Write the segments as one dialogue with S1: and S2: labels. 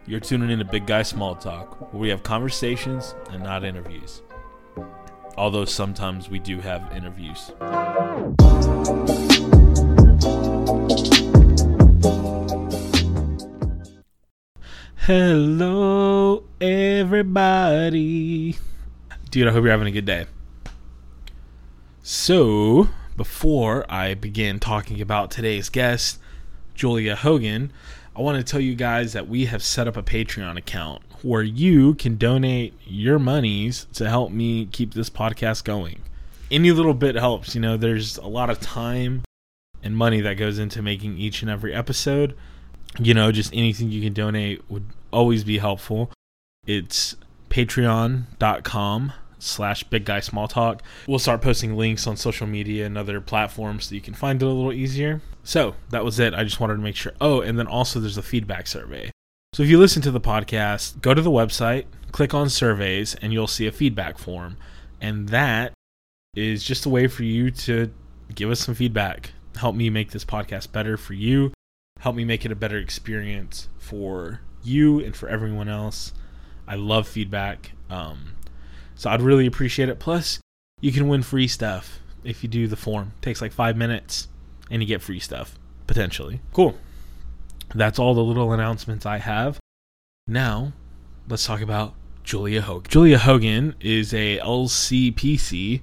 S1: You're tuning in to Big Guy Small Talk, where we have conversations and not interviews. Although sometimes we do have interviews. Hello, everybody. Dude, I hope you're having a good day. So, before I begin talking about today's guest, Julia Hogan, I want to tell you guys that we have set up a Patreon account where you can donate your monies to help me keep this podcast going. Any little bit helps. You know, there's a lot of time and money that goes into making each and every episode. You know, just anything you can donate would always be helpful. It's patreon.com/BigGuySmallTalk. We'll start posting links on social media and other platforms so you can find it a little easier. So that was it. I just wanted to make sure. Oh, and then also there's a feedback survey. So if you listen to the podcast, go to the website, click on surveys, and you'll see a feedback form. And that is just a way for you to give us some feedback. Help me make this podcast better for you. Help me make it a better experience for you and for everyone else. I love feedback. So I'd really appreciate it. Plus, you can win free stuff if you do the form. It takes like 5 minutes and you get free stuff, potentially. Cool. That's all the little announcements I have. Now, let's talk about Julia Hogan. Julia Hogan is a LCPC,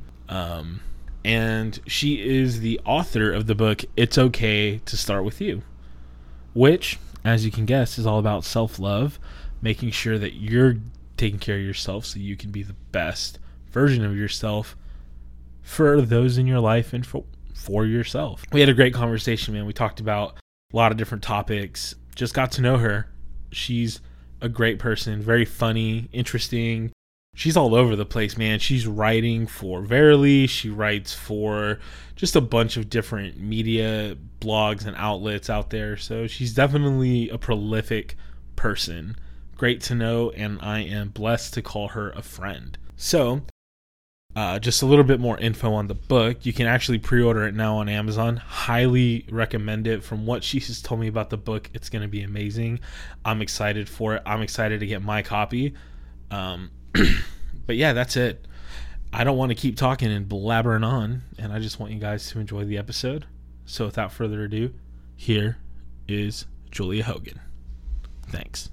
S1: and she is the author of the book, It's Okay to Start With You, which, as you can guess, is all about self-love, making sure that you're taking care of yourself so you can be the best version of yourself for those in your life and for yourself. We had a great conversation, man. We talked about a lot of different topics. Just got to know her. She's a great person, very funny, interesting. She's all over the place, man. She's writing for Verily. She writes for just a bunch of different media blogs and outlets out there. So she's definitely a prolific person. Great to know, and I am blessed to call her a friend. So, just a little bit more info on the book. You can actually pre-order it now on Amazon. Highly recommend it. From what she has told me about the book, it's going to be amazing. I'm excited for it. I'm excited to get my copy. But yeah, that's it. I don't want to keep talking and blabbering on, and I just want you guys to enjoy the episode. So without further ado, here is Julia Hogan. Thanks.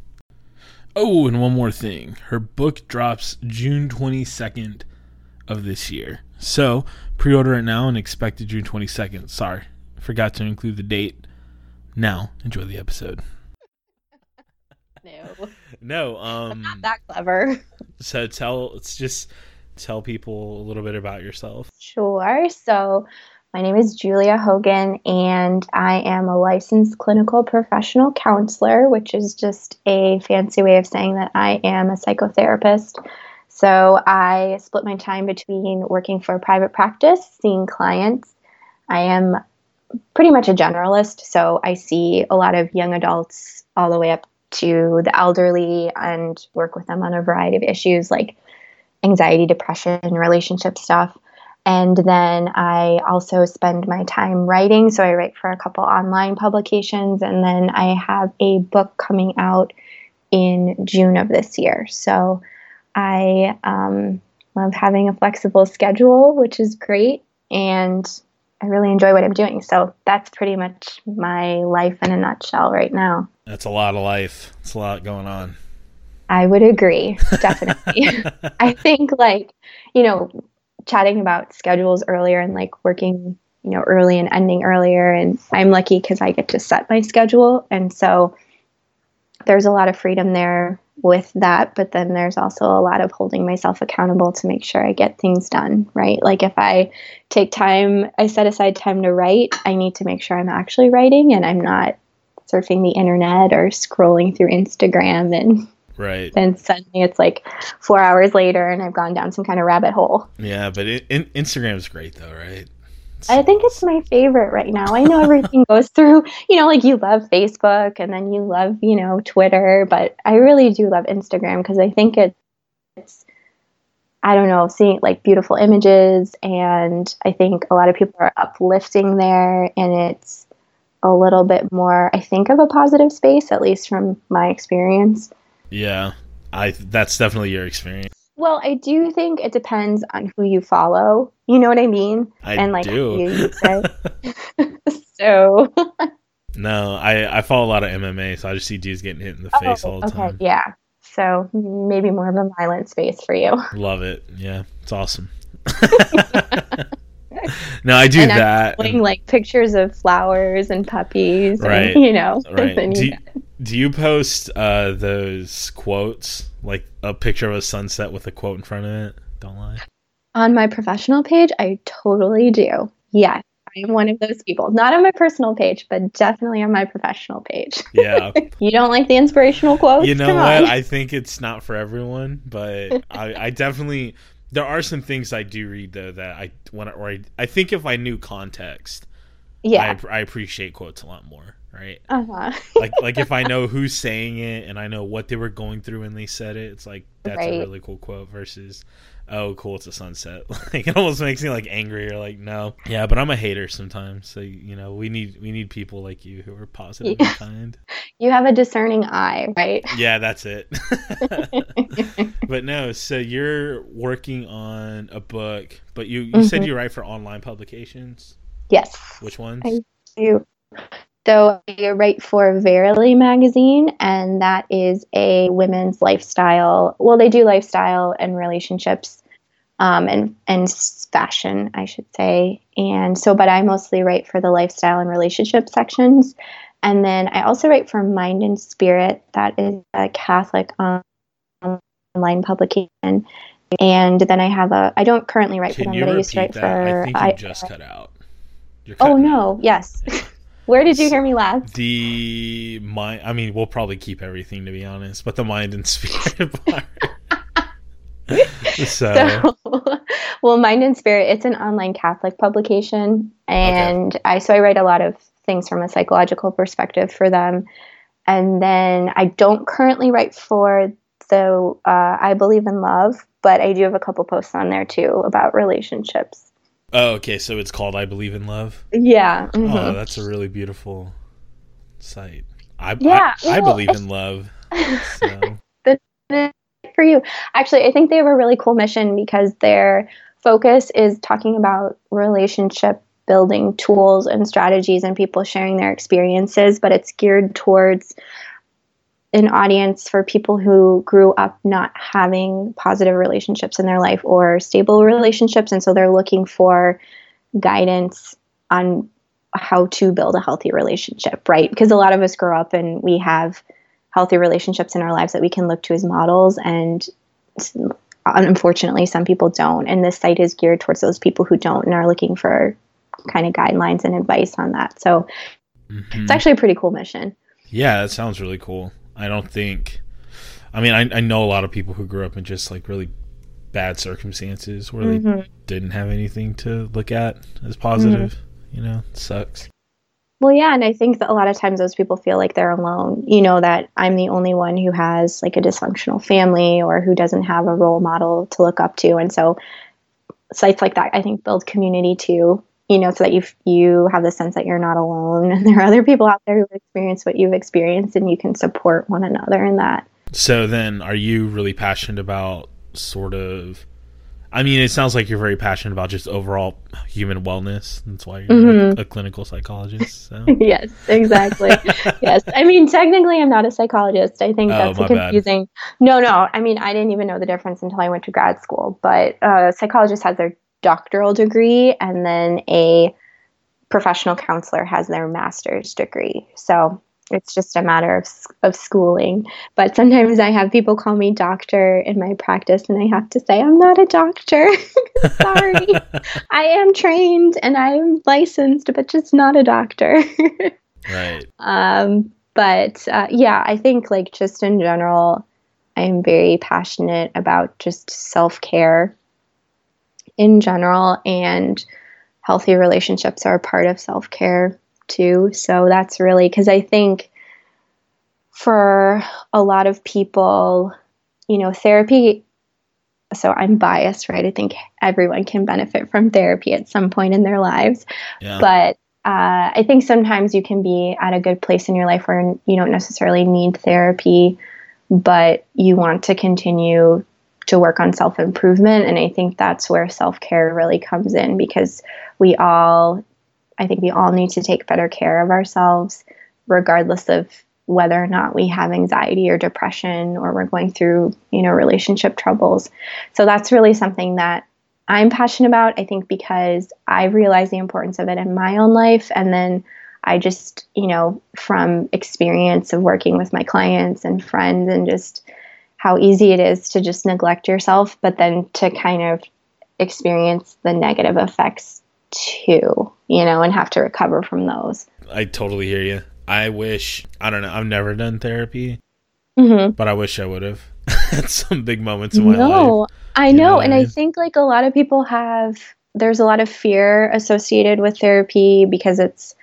S1: Oh, and one more thing. Her book drops June 22nd of this year. So, pre-order it now and expect it June 22nd. Sorry, forgot to include the date. Now, enjoy the episode. No,
S2: I'm not that clever.
S1: So let's just tell people a little bit about yourself.
S2: Sure. So my name is Julia Hogan, and I am a licensed clinical professional counselor, which is just a fancy way of saying that I am a psychotherapist. So I split my time between working for a private practice, seeing clients. I am pretty much a generalist, so I see a lot of young adults all the way up to the elderly and work with them on a variety of issues like anxiety, depression, relationship stuff. And then I also spend my time writing. So I write for a couple online publications, and then I have a book coming out in June of this year. So I love having a flexible schedule, which is great. And I really enjoy what I'm doing. So that's pretty much my life in a nutshell right now.
S1: That's a lot of life. It's a lot going on.
S2: I would agree, definitely. I think, chatting about schedules earlier and working, early and ending earlier. And I'm lucky because I get to set my schedule. And so there's a lot of freedom there with that. But then there's also a lot of holding myself accountable to make sure I get things done, right? Like if I set aside time to write, I need to make sure I'm actually writing and I'm not surfing the internet or scrolling through Instagram and
S1: right.
S2: Then suddenly it's 4 hours later and I've gone down some kind of rabbit hole.
S1: Yeah, but Instagram is great though, right?
S2: I think it's my favorite right now. I know everything goes through, you love Facebook and then you love, Twitter, but I really do love Instagram because I think it's, I don't know, seeing beautiful images, and I think a lot of people are uplifting there, and it's a little bit more, I think, of a positive space, at least from my experience.
S1: Yeah, that's definitely your experience.
S2: Well, I do think it depends on who you follow. You know what I mean?
S1: I
S2: And like how
S1: do.
S2: you use it. So,
S1: No, I follow a lot of MMA, so I just see dudes getting hit in the face all the
S2: okay,
S1: time.
S2: yeah. So maybe more of a violent space for you.
S1: Love it. Yeah, it's awesome. No, I do
S2: And I'm
S1: that.
S2: showing like pictures of flowers and puppies,
S1: Right,
S2: and you know,
S1: right.
S2: then
S1: Do you post those quotes, like a picture of a sunset with a quote in front of it? Don't lie.
S2: on my professional page, I totally do. Yes, I am one of those people. Not on my personal page, but definitely on my professional page.
S1: Yeah.
S2: You don't like the inspirational quotes?
S1: You know
S2: Come
S1: what?
S2: on.
S1: I think it's not for everyone, but I definitely there are some things I do read though that I think if I knew context,
S2: Yeah.
S1: I appreciate quotes a lot more, right?
S2: Uh-huh.
S1: Like if I know who's saying it and I know what they were going through when they said it, it's like that's a
S2: Right.
S1: really cool quote versus oh cool it's a sunset. Like it almost makes me like angry or like no. Yeah, but I'm a hater sometimes. So you know, we need people like you who are positive and kind.
S2: You have a discerning eye, right?
S1: Yeah, that's it. But no, so you're working on a book, but you said you write for online publications.
S2: Yes,
S1: Which ones?
S2: I do. So I write for Verily magazine, and that is a women's lifestyle. Well, they do lifestyle and relationships, and fashion, I should say. And so, but I mostly write for the lifestyle and relationship sections. And then I also write for Mind and Spirit. That is a Catholic online publication. And then I don't currently write for
S1: Can
S2: them,
S1: you
S2: but I used to
S1: repeat
S2: write
S1: that? I
S2: for.
S1: think you just cut out. You're
S2: Oh
S1: cutting out.
S2: no! Yes. Where did you hear me last?
S1: The mind. I mean, we'll probably keep everything to be honest, but the mind and spirit part. So,
S2: well, Mind and Spirit, it's an online Catholic publication, and I write a lot of things from a psychological perspective for them. And then I don't currently write for the I Believe in Love, but I do have a couple posts on there too about relationships.
S1: oh, okay. So it's called I Believe in Love.
S2: Yeah.
S1: Oh, that's a really beautiful site. I
S2: Well,
S1: believe in love. So.
S2: For you. Actually, I think they have a really cool mission because their focus is talking about relationship building tools and strategies and people sharing their experiences, but it's geared towards an audience for people who grew up not having positive relationships in their life or stable relationships. And so they're looking for guidance on how to build a healthy relationship, right? Because a lot of us grow up and we have healthy relationships in our lives that we can look to as models, and unfortunately some people don't, and this site is geared towards those people who don't and are looking for kind of guidelines and advice on that. So it's actually a pretty cool mission.
S1: Yeah, that sounds really cool. I know a lot of people who grew up in just like really bad circumstances where they didn't have anything to look at as positive. You know, it sucks.
S2: Well, yeah, and I think that a lot of times those people feel like they're alone, you know, that I'm the only one who has like a dysfunctional family or who doesn't have a role model to look up to. And so sites like that, I think, build community too, you know, so that you have the sense that you're not alone and there are other people out there who have experienced what you've experienced and you can support one another in that.
S1: So then are you really passionate about it sounds like you're very passionate about just overall human wellness. That's why you're a clinical psychologist. So.
S2: Yes, exactly. Yes. I mean, technically, I'm not a psychologist. I think that's confusing. No. I mean, I didn't even know the difference until I went to grad school. But a psychologist has their doctoral degree, and then a professional counselor has their master's degree. So it's just a matter of schooling. But sometimes I have people call me doctor in my practice, and I have to say, I'm not a doctor. Sorry. I am trained and I'm licensed, but just not a doctor.
S1: Right.
S2: But I think like just in general, I'm very passionate about just self-care in general, and healthy relationships are a part of self-care too. So that's really, because I think for a lot of people, you know, therapy, so I'm biased, right? I think everyone can benefit from therapy at some point in their lives. Yeah. But I think sometimes you can be at a good place in your life where you don't necessarily need therapy, but you want to continue to work on self improvement. And I think that's where self care really comes in, because I think we all need to take better care of ourselves, regardless of whether or not we have anxiety or depression or we're going through, relationship troubles. So that's really something that I'm passionate about, I think, because I've realized the importance of it in my own life. And then I just, from experience of working with my clients and friends, and just how easy it is to just neglect yourself, but then to kind of experience the negative effects too, and have to recover from those.
S1: I totally hear you. I don't know, I've never done therapy, but I wish I would have at some big moments in my life.
S2: I know. And I think like a lot of people there's a lot of fear associated with therapy, because it's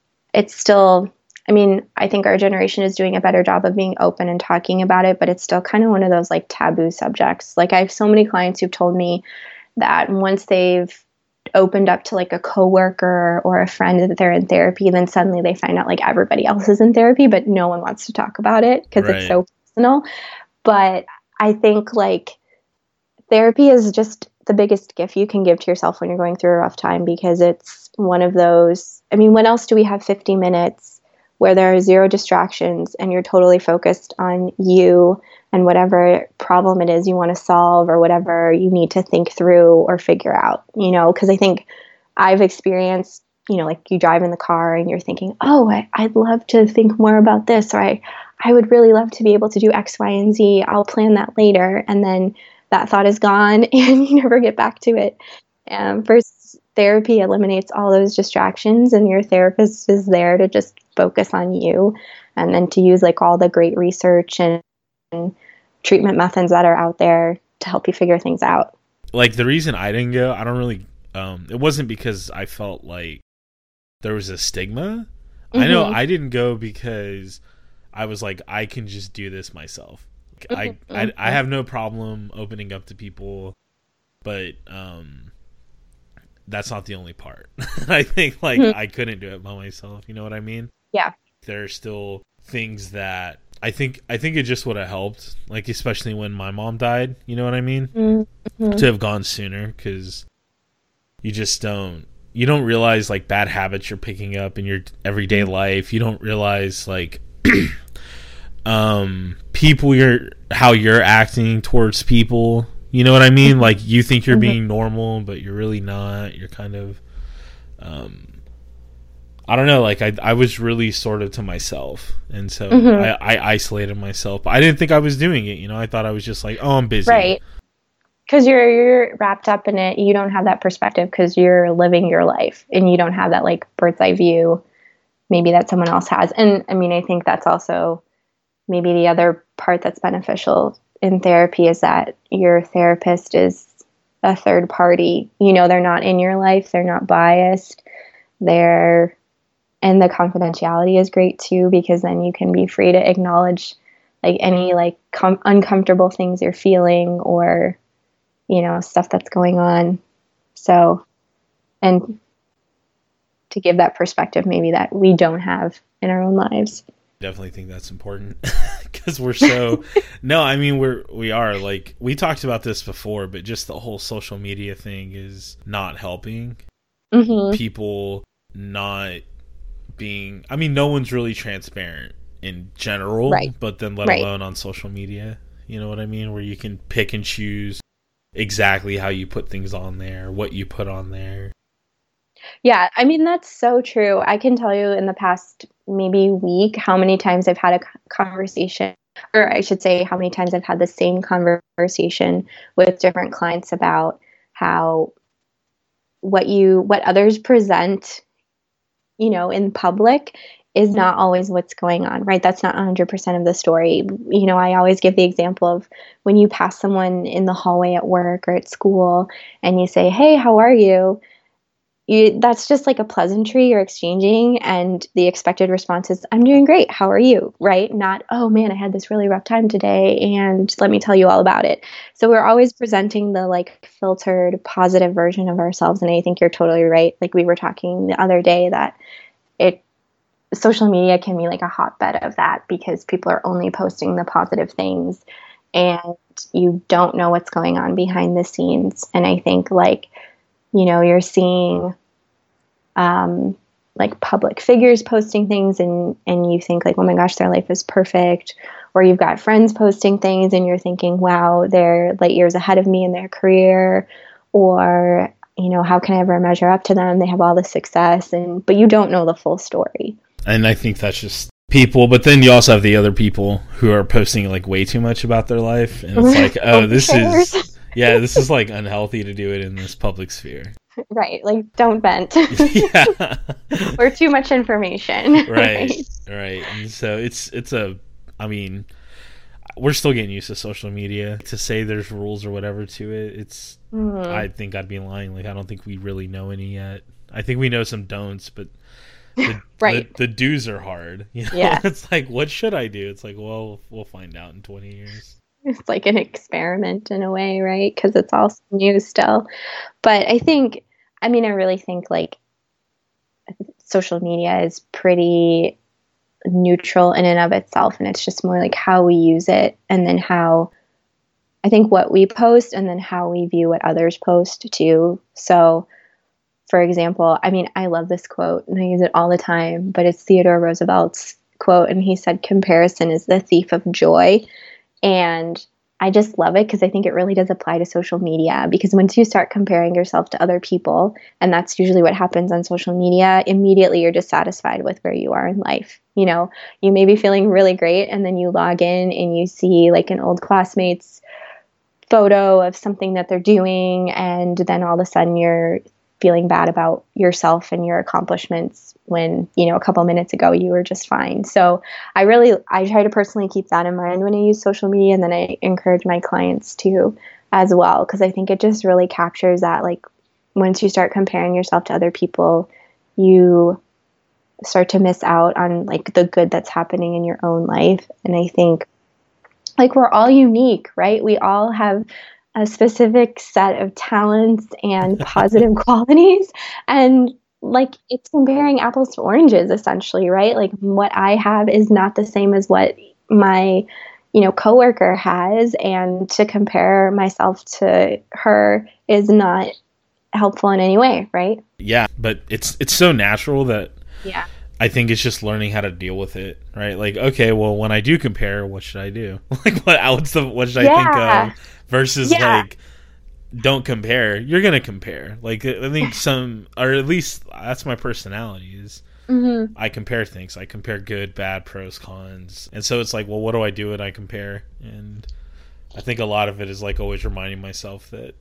S2: still, I think our generation is doing a better job of being open and talking about it, but it's still kind of one of those like taboo subjects. Like I have so many clients who've told me that once they've opened up to like a coworker or a friend that they're in therapy, then suddenly they find out like everybody else is in therapy, but no one wants to talk about it because it's so personal. But I think like therapy is just the biggest gift you can give to yourself when you're going through a rough time, because it's one of those, when else do we have 50 minutes where there are zero distractions and you're totally focused on you and whatever problem it is you want to solve or whatever you need to think through or figure out, because I think I've experienced, like you drive in the car and you're thinking, oh, I'd love to think more about this, or I would really love to be able to do X, Y, and Z. I'll plan that later. And then that thought is gone and you never get back to it. First, therapy eliminates all those distractions, and your therapist is there to just focus on you, and then to use like all the great research and treatment methods that are out there to help you figure things out.
S1: Like the reason I didn't go, I don't really, it wasn't because I felt like there was a stigma. I know I didn't go because I was like, I can just do this myself. I have no problem opening up to people, but that's not the only part. I think like I couldn't do it by myself. You know what I mean?
S2: Yeah.
S1: There are still things that I think it just would have helped, like especially when my mom died. You know what I mean? To have gone sooner, because you just don't realize like bad habits you're picking up in your everyday life. You don't realize like how you're acting towards people. You know what I mean? Like you think you're being normal, but you're really not. You're kind of I don't know, like I was really sort of to myself, and so I isolated myself. But I didn't think I was doing it, I thought I was just like, oh, I'm busy.
S2: Right. Because you're wrapped up in it. You don't have that perspective because you're living your life, and you don't have that like bird's eye view maybe that someone else has. And I think that's also maybe the other part that's beneficial in therapy, is that your therapist is a third party. They're not in your life. They're not biased. And the confidentiality is great too, because then you can be free to acknowledge like any like uncomfortable things you're feeling, or, stuff that's going on. So, and to give that perspective maybe that we don't have in our own lives.
S1: Definitely think that's important, because we're so we are like, we talked about this before, but just the whole social media thing is not helping people. Not being, no one's really transparent in general, right? But then let alone on social media, you know what I mean, where you can pick and choose exactly how you put things on there, what you put on there.
S2: Yeah, that's so true. I can tell you in the past maybe week how many times I've had a conversation, or I should say how many times I've had the same conversation with different clients about how what others present, in public is not always what's going on, right? That's not 100% of the story. I always give the example of when you pass someone in the hallway at work or at school and you say, hey, how are you? that's just like a pleasantry you're exchanging, and the expected response is, I'm doing great, how are you? Right? Not, oh man, I had this really rough time today and let me tell you all about it. So we're always presenting the like filtered positive version of ourselves, and I think you're totally right. Like we were talking the other day that it social media can be like a hotbed of that, because people are only posting the positive things and you don't know what's going on behind the scenes. And I think like, you're seeing like public figures posting things, and you think like, oh my gosh, their life is perfect. Or you've got friends posting things and you're thinking, wow, they're light years ahead of me in their career. Or, how can I ever measure up to them? They have all the success, but you don't know the full story.
S1: And I think that's just people, but then you also have the other people who are posting like way too much about their life, and it's like, oh, this is like unhealthy to do it in this public sphere.
S2: Right, like don't vent.
S1: Yeah.
S2: Or too much information.
S1: Right. And so we're still getting used to social media. To say there's rules or whatever to it, I think I'd be lying. Like I don't think we really know any yet. I think we know some don'ts, but the do's are hard.
S2: Yeah.
S1: It's like, what should I do? It's like, well, we'll find out in 20 years.
S2: It's like an experiment in a way, right? Because it's all new still. But I really think like social media is pretty neutral in and of itself, and it's just more like how we use it, and then how I think what we post, and then how we view what others post too. So for example, I love this quote and I use it all the time, but it's Theodore Roosevelt's quote, and he said, comparison is the thief of joy. And I just love it because I think it really does apply to social media, because once you start comparing yourself to other people, and that's usually what happens on social media, immediately you're dissatisfied with where you are in life. You may be feeling really great, and then you log in and you see like an old classmate's photo of something that they're doing, and then all of a sudden you're feeling bad about yourself and your accomplishments when, a couple minutes ago you were just fine. So I try to personally keep that in mind when I use social media, and then I encourage my clients to as well, because I think it just really captures that, like, once you start comparing yourself to other people, you start to miss out on like the good that's happening in your own life. And I think like we're all unique, right? We all have a specific set of talents and positive qualities, and like it's comparing apples to oranges essentially, right? Like what I have is not the same as what my coworker has, and to compare myself to her is not helpful in any way, right?
S1: Yeah, but it's so natural that
S2: yeah,
S1: I think it's just learning how to deal with it, right? Like, okay, well, when I do compare, what should I do? Like, what should I think of? Versus like, don't compare. You're gonna compare. Like, I think or at least that's my personality is. Mm-hmm. I compare things. I compare good, bad, pros, cons, and so it's like, well, what do I do when I compare? And I think a lot of it is like always reminding myself that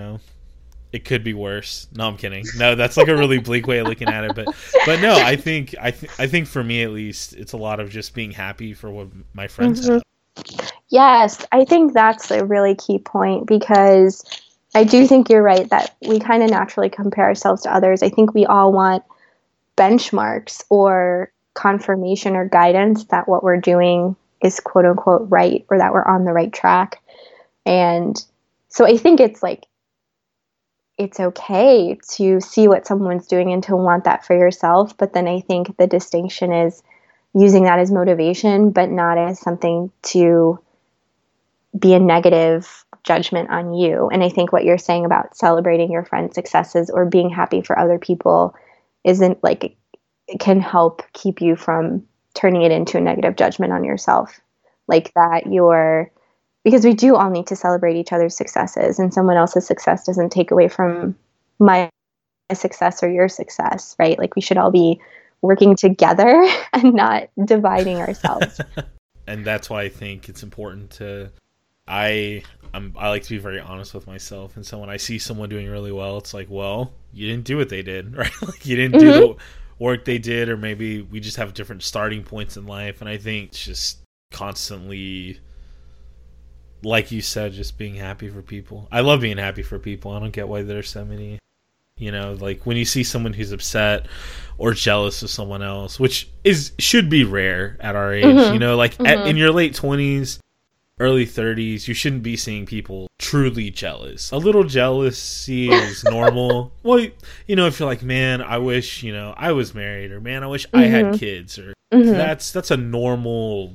S1: it could be worse. No, I'm kidding. No, that's like a really bleak way of looking at it. But no, I think for me at least, it's a lot of just being happy for what my friends have.
S2: Yes, I think that's a really key point, because I do think you're right that we kind of naturally compare ourselves to others. I think we all want benchmarks or confirmation or guidance that what we're doing is quote unquote right, or that we're on the right track. And so I think it's like, it's okay to see what someone's doing and to want that for yourself. But then I think the distinction is using that as motivation, but not as something to be a negative judgment on you. And I think what you're saying about celebrating your friends' successes or being happy for other people isn't like, it can help keep you from turning it into a negative judgment on yourself. Like that because we do all need to celebrate each other's successes, and someone else's success doesn't take away from my success or your success, right? Like we should all be working together and not dividing ourselves.
S1: And that's why I think it's important to, I like to be very honest with myself. And so when I see someone doing really well, it's like, well, you didn't do what they did, right? Like you didn't do the work they did, or maybe we just have different starting points in life. And I think it's just constantly, like you said, just being happy for people. I love being happy for people. I don't get why there's so many You know, like when you see someone who's upset or jealous of someone else, which should be rare at our age.
S2: Mm-hmm.
S1: You know, like
S2: Mm-hmm.
S1: in your late 20s, early 30s, you shouldn't be seeing people truly jealous. A little jealousy is normal. Well, you know, if you're like, man, I wish, you know, I was married, or man, I wish I had kids, or that's a normal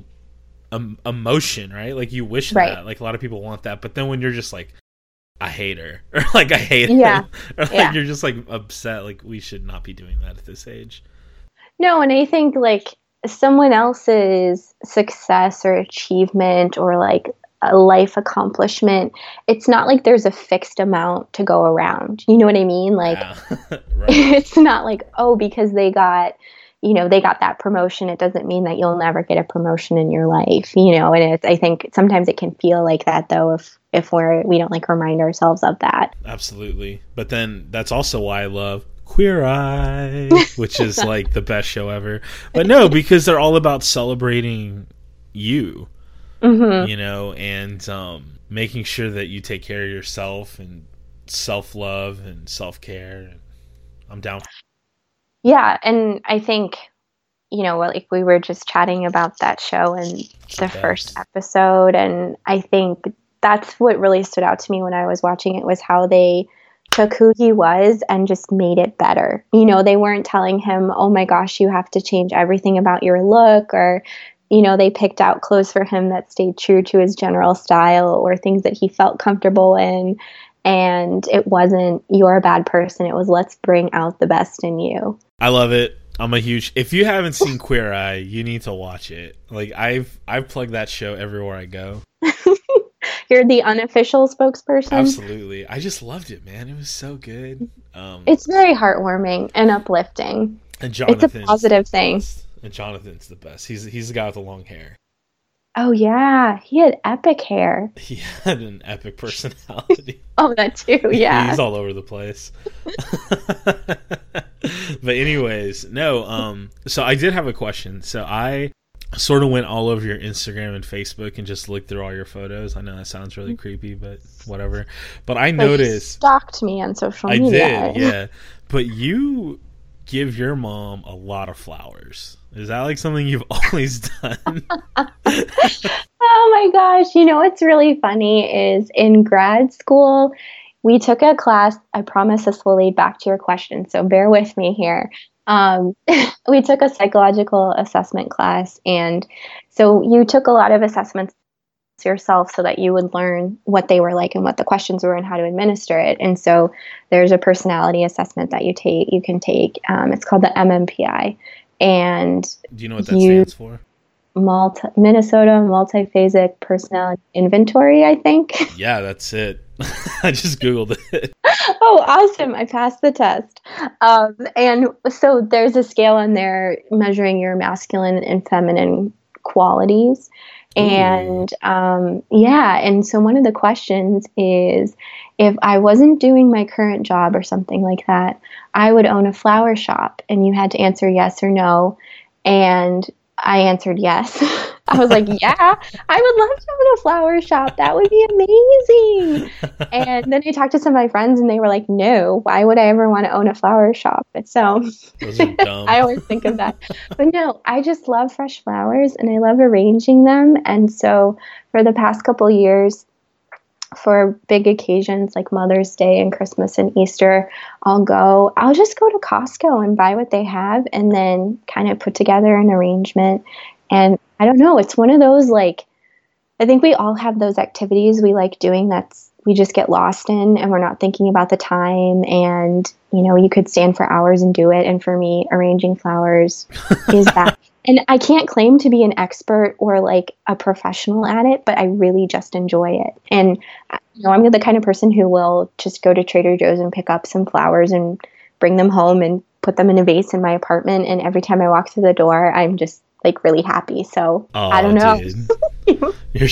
S1: emotion, right? Like you wish that. Like a lot of people want that, but then when you're just like, I hate her, or like I hate him, or like you're just like upset, like we should not be doing that at this age.
S2: No, and I think like someone else's success or achievement or like a life accomplishment, it's not like there's a fixed amount to go around. You know what I mean? Like
S1: Right.
S2: it's not like, oh, because they got, you know, they got that promotion, it doesn't mean that you'll never get a promotion in your life, you know. And I think sometimes it can feel like that though, if we don't like remind ourselves of that.
S1: Absolutely. But then that's also why I love Queer Eye, which is like the best show ever. But no, because they're all about celebrating you, you know, and making sure that you take care of yourself and self-love and self-care. I'm down.
S2: Yeah, and I think, you know, like we were just chatting about that show and the first episode, and I think that's what really stood out to me when I was watching it, was how they took who he was and just made it better. You know, they weren't telling him, oh my gosh, you have to change everything about your look, or, you know, they picked out clothes for him that stayed true to his general style or things that he felt comfortable in. And it wasn't, you're a bad person. It was, let's bring out the best in you.
S1: I love it. I'm a huge, if you haven't seen Queer Eye, you need to watch it. Like I've plugged that show everywhere I go.
S2: You're the unofficial spokesperson.
S1: Absolutely. I just loved it, man. It was so good.
S2: It's very heartwarming and uplifting.
S1: And Jonathan,
S2: it's a positive thing.
S1: And Jonathan's the best. He's the guy with the long hair.
S2: Oh yeah, he had epic hair.
S1: He had an epic personality.
S2: Oh, that too. Yeah,
S1: he's all over the place. But anyways, no. So I did have a question. So I sort of went all over your Instagram and Facebook and just looked through all your photos. I know that sounds really creepy, but whatever. But I noticed,
S2: you stalked me on social media.
S1: I did, yeah. But you give your mom a lot of flowers. Is that like something you've always done?
S2: Oh my gosh. You know what's really funny is in grad school, we took a class. I promise this will lead back to your question, so bear with me here. We took a psychological assessment class, and so you took a lot of assessments yourself so that you would learn what they were like and what the questions were and how to administer it. And so there's a personality assessment that you can take. It's called the MMPI. And
S1: do you know what that stands for?
S2: Minnesota Multiphasic Personality Inventory, I think.
S1: Yeah, that's it. I just Googled it.
S2: Oh, awesome. I passed the test. And so there's a scale on there measuring your masculine and feminine qualities. And and so one of the questions is, if I wasn't doing my current job or something like that, I would own a flower shop, and you had to answer yes or no. And I answered yes. I was like, yeah, I would love to own a flower shop. That would be amazing. And then I talked to some of my friends, and they were like, no, why would I ever want to own a flower shop? So
S1: those are dumb.
S2: I always think of that. But no, I just love fresh flowers, and I love arranging them. And so for the past couple years, for big occasions like Mother's Day and Christmas and Easter, I'll just go to Costco and buy what they have and then kind of put together an arrangement. And I don't know, it's one of those, like, I think we all have those activities we like doing we just get lost in, and we're not thinking about the time. And, you know, you could stand for hours and do it. And for me, arranging flowers is that. And I can't claim to be an expert or like a professional at it, but I really just enjoy it. And, you know, I'm the kind of person who will just go to Trader Joe's and pick up some flowers and bring them home and put them in a vase in my apartment. And every time I walk through the door, I'm just like really happy. So I don't know.
S1: You're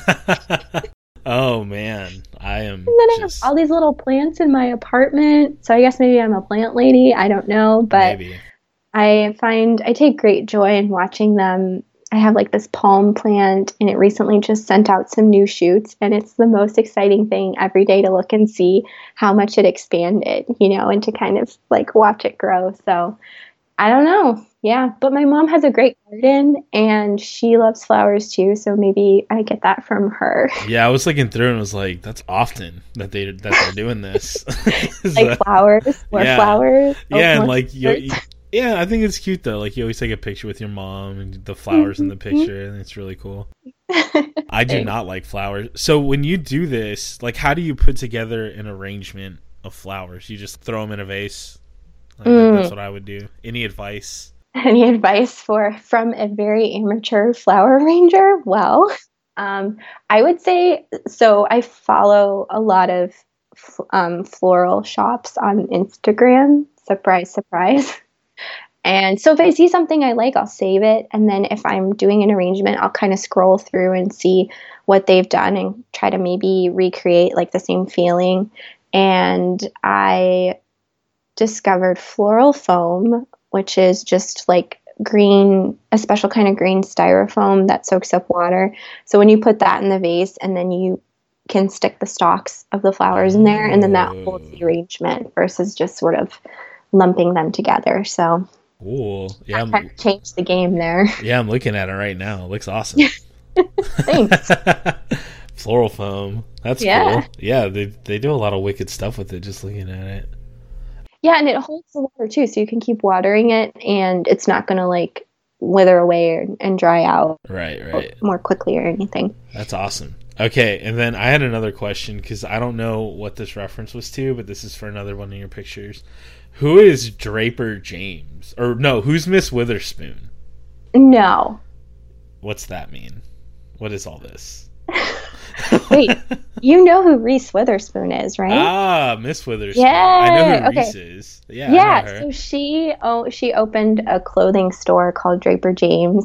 S1: oh man, I am.
S2: And then I have all these little plants in my apartment. So I guess maybe I'm a plant lady. I don't know, but maybe. I take great joy in watching them I have like this palm plant, and it recently just sent out some new shoots, and it's the most exciting thing every day to look and see how much it expanded, and to kind of like watch it grow. So I don't know. Yeah, but my mom has a great garden, and she loves flowers too, so maybe I get that from her.
S1: Yeah, I was looking through and was like, that's often that they're doing this.
S2: Like flowers, more flowers.
S1: Yeah, and like yeah, I think it's cute though. Like you always take a picture with your mom and the flowers in the picture, and it's really cool. I do not like flowers. So when you do this, like, how do you put together an arrangement of flowers? You just throw them in a vase? Like, that's what I would do. Any advice?
S2: Any advice from a very amateur flower arranger? Well, I would say, so I follow a lot of floral shops on Instagram. Surprise, surprise. And so if I see something I like, I'll save it. And then if I'm doing an arrangement, I'll kind of scroll through and see what they've done and try to maybe recreate like the same feeling. And I discovered floral foam, which is just like a special kind of green styrofoam that soaks up water. So when you put that in the vase, and then you can stick the stalks of the flowers in there, and then that holds the arrangement versus just sort of lumping them together. So
S1: cool. Yeah,
S2: kind of changed the game there.
S1: Yeah, I'm looking at it right now. It looks awesome.
S2: Thanks.
S1: Floral foam. That's cool. Yeah, they do a lot of wicked stuff with it, just looking at it.
S2: Yeah, and it holds the water too, so you can keep watering it, and it's not going to like wither away and dry out
S1: right
S2: more quickly or anything.
S1: That's awesome. Okay, and then I had another question, because I don't know what this reference was to, but this is for another one of your pictures. Who is Draper James? Or no, who's Miss Witherspoon?
S2: No.
S1: What's that mean? What is all this?
S2: Wait, you know who Reese Witherspoon is, right?
S1: Ah, Miss Witherspoon.
S2: Yeah,
S1: I know who Reese is. Yeah, I know her.
S2: So she opened a clothing store called Draper James,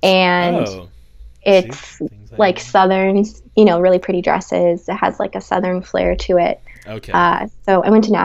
S2: and it's like Southern, really pretty dresses. It has like a Southern flair to it.
S1: Okay.
S2: So I went to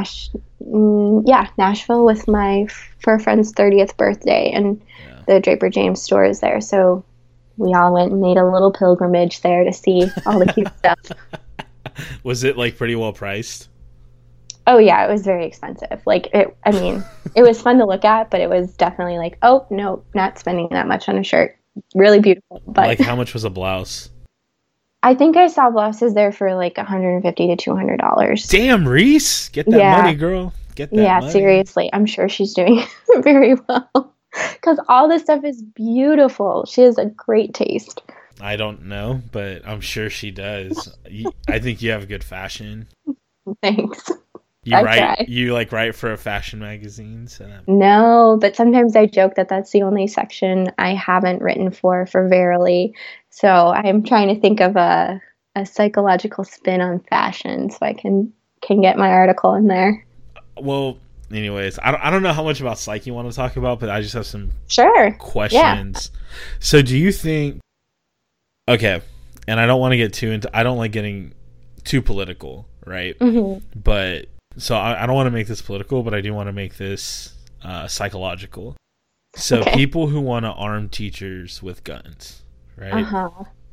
S2: Nashville with for a friend's 30th birthday, and the Draper James store is there. So we all went and made a little pilgrimage there to see all the cute stuff.
S1: Was it like pretty well priced?
S2: Oh yeah, it was very expensive. Like it was fun to look at, but it was definitely like, oh no, not spending that much on a shirt. Really beautiful. But
S1: like, how much was a blouse?
S2: I think I saw blouses there for like $150 to $200.
S1: Damn, Reese, get that money, girl. Get that money.
S2: Yeah, seriously, I'm sure she's doing very well, because all this stuff is beautiful. She has a great taste.
S1: I don't know, but I'm sure she does. I think you have good fashion.
S2: Thanks.
S1: You write for a fashion magazine? So
S2: no, but sometimes I joke that that's the only section I haven't written for Verily. So I'm trying to think of a psychological spin on fashion, so I can get my article in there.
S1: Well, anyways, I don't know how much about psych you want to talk about, but I just have some questions. Yeah. So do you think... Okay, and I don't want to get too into... I don't like getting too political, right?
S2: Mm-hmm.
S1: But... So I don't want to make this political, but I do want to make this psychological. So people who want to arm teachers with guns, right?
S2: Uh-huh.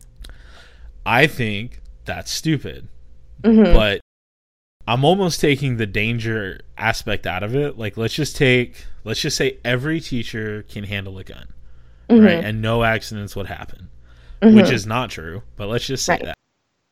S1: I think that's stupid.
S2: Mm-hmm.
S1: But I'm almost taking the danger aspect out of it. Like, let's just say every teacher can handle a gun,
S2: mm-hmm.
S1: right? And no accidents would happen,
S2: mm-hmm.
S1: which is not true. But let's just say that.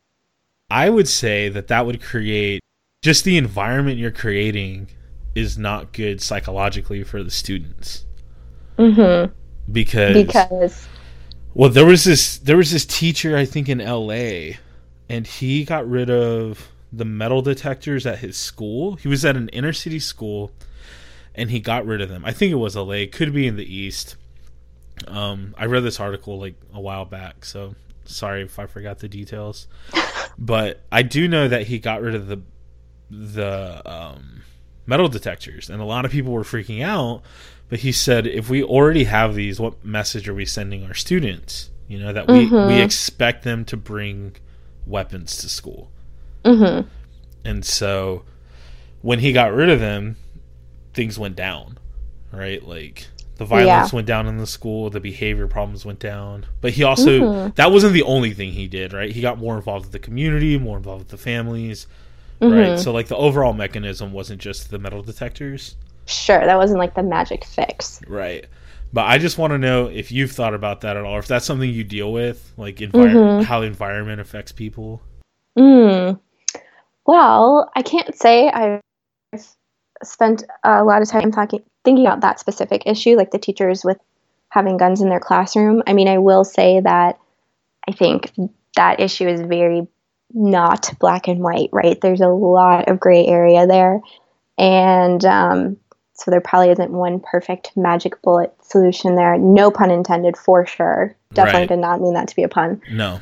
S1: I would say that would create... Just the environment you're creating is not good psychologically for the students.
S2: Mm-hmm.
S1: Because well, there was this teacher, I think, in LA, and he got rid of the metal detectors at his school. He was at an inner city school, and he got rid of them. I think it was LA, could be in the East. I read this article like a while back, so sorry if I forgot the details. But I do know that he got rid of the metal detectors, and a lot of people were freaking out. But he said, if we already have these, what message are we sending our students? That we expect them to bring weapons to school.
S2: Mm-hmm.
S1: And so when he got rid of them, things went down, right? Like, The violence went down in the school. The behavior problems went down. But he also, that wasn't the only thing he did, right? He got more involved with the community, more involved with the families, right? So, like, the overall mechanism wasn't just the metal detectors.
S2: Sure, that wasn't, like, the magic fix.
S1: Right. But I just want to know if you've thought about that at all, or if that's something you deal with, like how the environment affects people.
S2: Well, I can't say I've spent a lot of time thinking about that specific issue, like the teachers with having guns in their classroom. I mean, I will say that I think that issue is very not black and white, right? There's a lot of gray area there. And so there probably isn't one perfect magic bullet solution there. No pun intended, for sure. Definitely did not mean that to be a pun.
S1: No.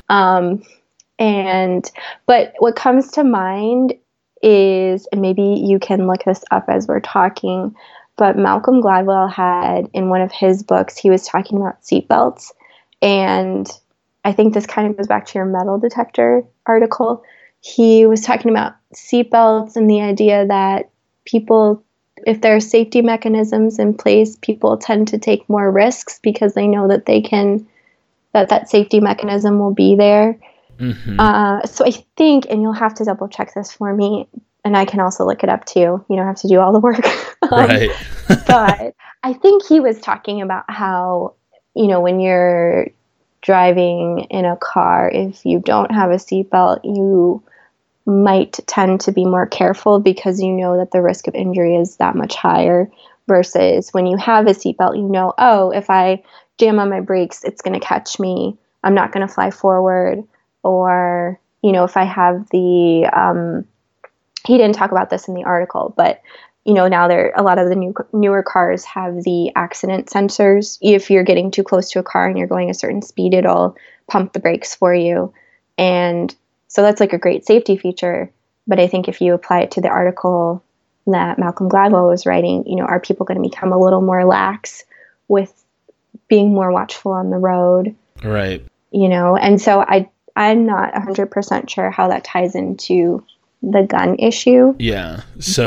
S2: But what comes to mind is, and maybe you can look this up as we're talking, but Malcolm Gladwell had, in one of his books, he was talking about seatbelts. And I think this kind of goes back to your metal detector article. He was talking about seatbelts and the idea that people, if there are safety mechanisms in place, people tend to take more risks because they know that that safety mechanism will be there. So I think, and you'll have to double check this for me, and I can also look it up too. You don't have to do all the work.
S1: Right.
S2: But I think he was talking about how, when you're driving in a car, if you don't have a seatbelt, you might tend to be more careful because you know that the risk of injury is that much higher, versus when you have a seatbelt, oh, if I jam on my brakes, it's going to catch me. I'm not going to fly forward. Or, if I have he didn't talk about this in the article, but, now a lot of the newer cars have the accident sensors. If you're getting too close to a car and you're going a certain speed, it'll pump the brakes for you. And so that's like a great safety feature. But I think if you apply it to the article that Malcolm Gladwell was writing, are people going to become a little more lax with being more watchful on the road?
S1: Right.
S2: And so I'm not 100% sure how that ties into the gun issue.
S1: Yeah. So,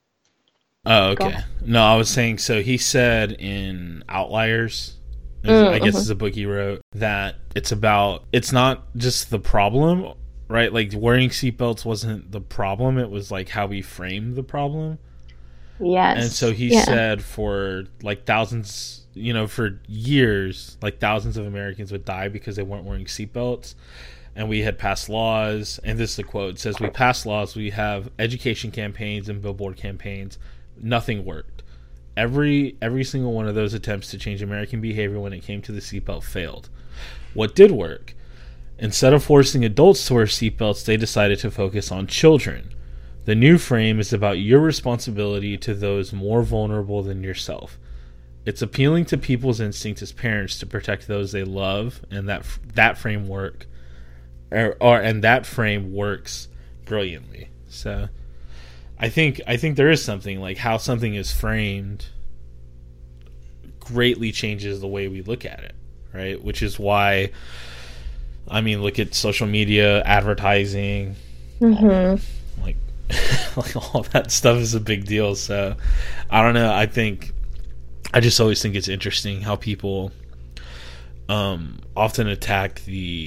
S1: okay. No, I was saying, so he said in Outliers, I guess it's a book he wrote, that it's not just the problem, right? Like, wearing seatbelts wasn't the problem. It was like how we framed the problem.
S2: Yes.
S1: And so he said for like thousands, for years, like thousands of Americans would die because they weren't wearing seatbelts. And we had passed laws, and this is the quote, it says, "We passed laws, we have education campaigns and billboard campaigns. Nothing worked. Every single one of those attempts to change American behavior when it came to the seatbelt failed. What did work? Instead of forcing adults to wear seatbelts, they decided to focus on children. The new frame is about your responsibility to those more vulnerable than yourself. It's appealing to people's instinct as parents to protect those they love, and that framework that frame works brilliantly." So I think there is something, like, how something is framed greatly changes the way we look at it, right? Which is why, I mean, look at social media, advertising, like all that stuff is a big deal. So I don't know. I just always think it's interesting how people often attack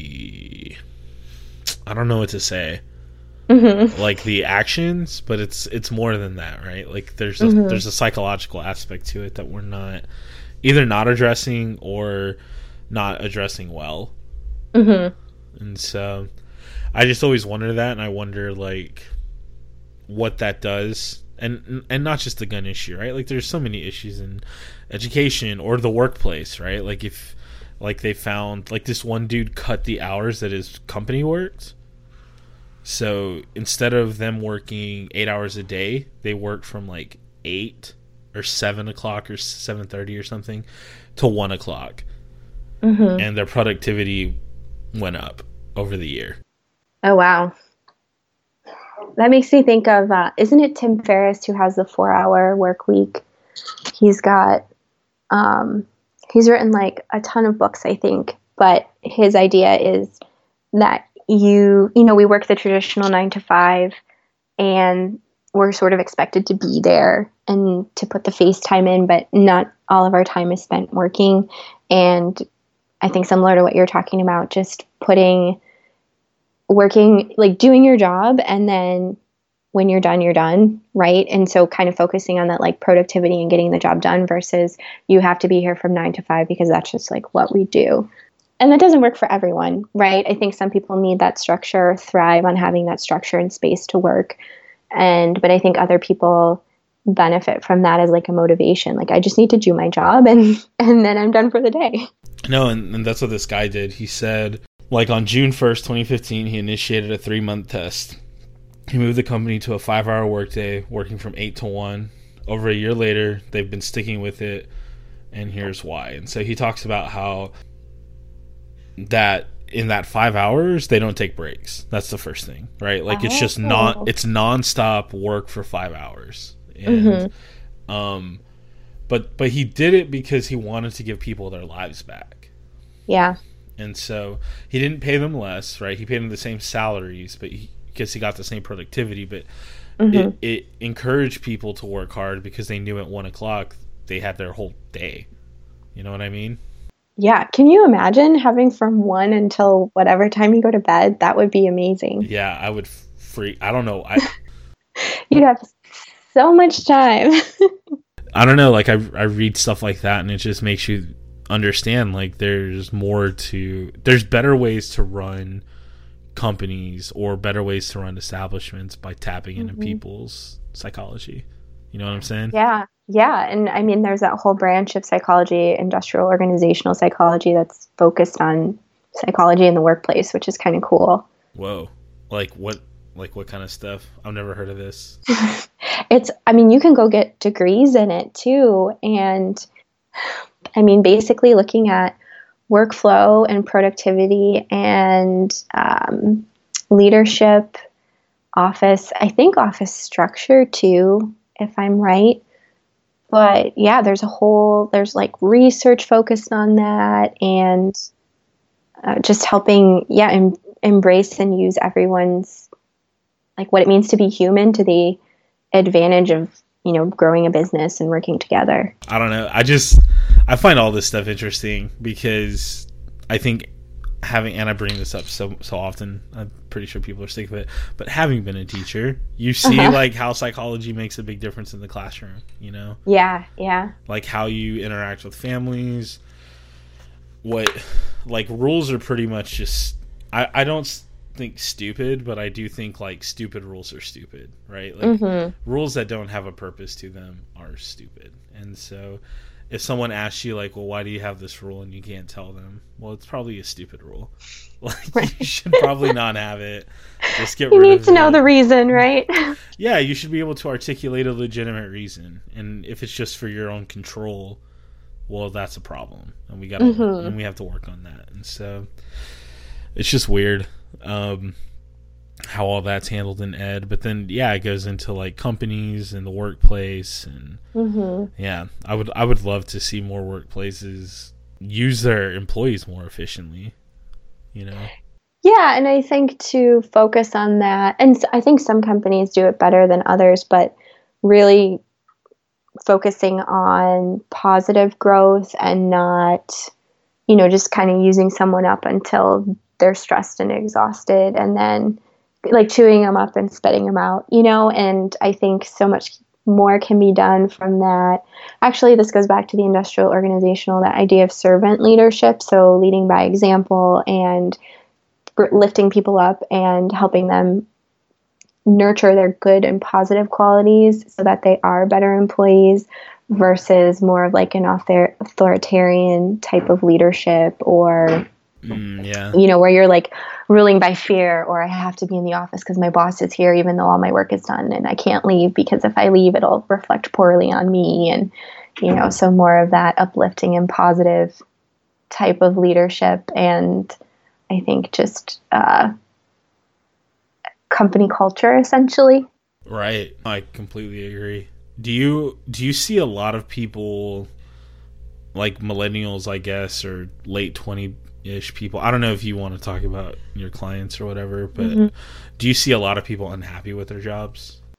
S1: I don't know what to say, like the actions, but it's more than that, right? Like there's a psychological aspect to it that we're not addressing or not addressing well. And so I just always wonder that, and I wonder like what that does, and not just the gun issue, right? Like there's so many issues in education or the workplace, right? Like if they found, like, this one dude cut the hours that his company worked. So instead of them working 8 hours a day, they worked from like 8 or 7 o'clock or 7:30 or something to 1 o'clock. And their productivity went up over the year.
S2: Oh, wow. That makes me think of, isn't it Tim Ferriss who has the 4-hour work week? He's got, he's written like a ton of books, I think, but his idea is that we work the traditional 9 to 5, and we're sort of expected to be there and to put the face time in, but not all of our time is spent working. And I think similar to what you're talking about, just working, like doing your job, and then when you're done, right? And so kind of focusing on that like productivity and getting the job done versus you have to be here from 9 to 5 because that's just like what we do. And that doesn't work for everyone, right? I think some people need that structure, thrive on having that structure and space to work. But I think other people benefit from that as like a motivation. Like I just need to do my job and then I'm done for the day.
S1: No, and that's what this guy did. He said, like on June 1st, 2015, he initiated a 3-month test. He moved the company to a 5-hour workday, working from 8 to 1. Over a year later, they've been sticking with it, and here's why. And so he talks about how that in that 5 hours, they don't take breaks. That's the first thing, right? Like it's just it's nonstop work for 5 hours. And, but he did it because he wanted to give people their lives back.
S2: Yeah.
S1: And so he didn't pay them less, right? He paid them the same salaries, but because he got the same productivity, but it encouraged people to work hard because they knew at 1 o'clock they had their whole day. You know what I mean?
S2: Yeah. Can you imagine having from 1 until whatever time you go to bed? That would be amazing.
S1: Yeah, I would freak. I don't know.
S2: You'd have so much time.
S1: I don't know. Like I read stuff like that, and it just makes you understand like there's better ways to run companies or better ways to run establishments by tapping into people's psychology. You know what I'm saying? Yeah. And I mean, there's that whole branch of psychology, industrial organizational psychology, that's focused on psychology in the workplace, which is kind of cool. Whoa. Like what kind of stuff? I've never heard of this.
S2: You can go get degrees in it too. And I mean, basically looking at workflow and productivity and leadership, office structure too, if I'm right. But yeah, there's like research focused on that, and just helping, embrace and use everyone's, like what it means to be human to the advantage of, growing a business and working together.
S1: I don't know. I find all this stuff interesting because I think and I bring this up so often, I'm pretty sure people are sick of it, but having been a teacher, you see like how psychology makes a big difference in the classroom, Yeah. Like how you interact with families, like rules are pretty much just, I don't think stupid, but I do think like stupid rules are stupid, right? Like rules that don't have a purpose to them are stupid. And so if someone asks you like, well, why do you have this rule, and you can't tell them, well, it's probably a stupid rule. Like you should probably not have it. Just get rid of it. You need
S2: to know the reason, right?
S1: Yeah, you should be able to articulate a legitimate reason. And if it's just for your own control, well, that's a problem. And we have to work on that. And so it's just weird how all that's handled in ed. But then it goes into like companies and the workplace, and I would love to see more workplaces use their employees more efficiently,
S2: Yeah, and I think to focus on that, and I think some companies do it better than others, but really focusing on positive growth and not, just kind of using someone up until they're stressed and exhausted, and then like chewing them up and spitting them out, and I think so much more can be done from that. Actually, this goes back to the industrial organizational, that idea of servant leadership. So leading by example and lifting people up and helping them nurture their good and positive qualities so that they are better employees versus more of like an authoritarian type of leadership, or where you're like ruling by fear, or I have to be in the office because my boss is here even though all my work is done, and I can't leave because if I leave it'll reflect poorly on me, and so more of that uplifting and positive type of leadership. And I think just company culture, essentially.
S1: Right. I completely agree. Do you see a lot of people like millennials, I guess, or late 20-ish people? I don't know if you want to talk about your clients or whatever, but do you see a lot of people unhappy with their jobs?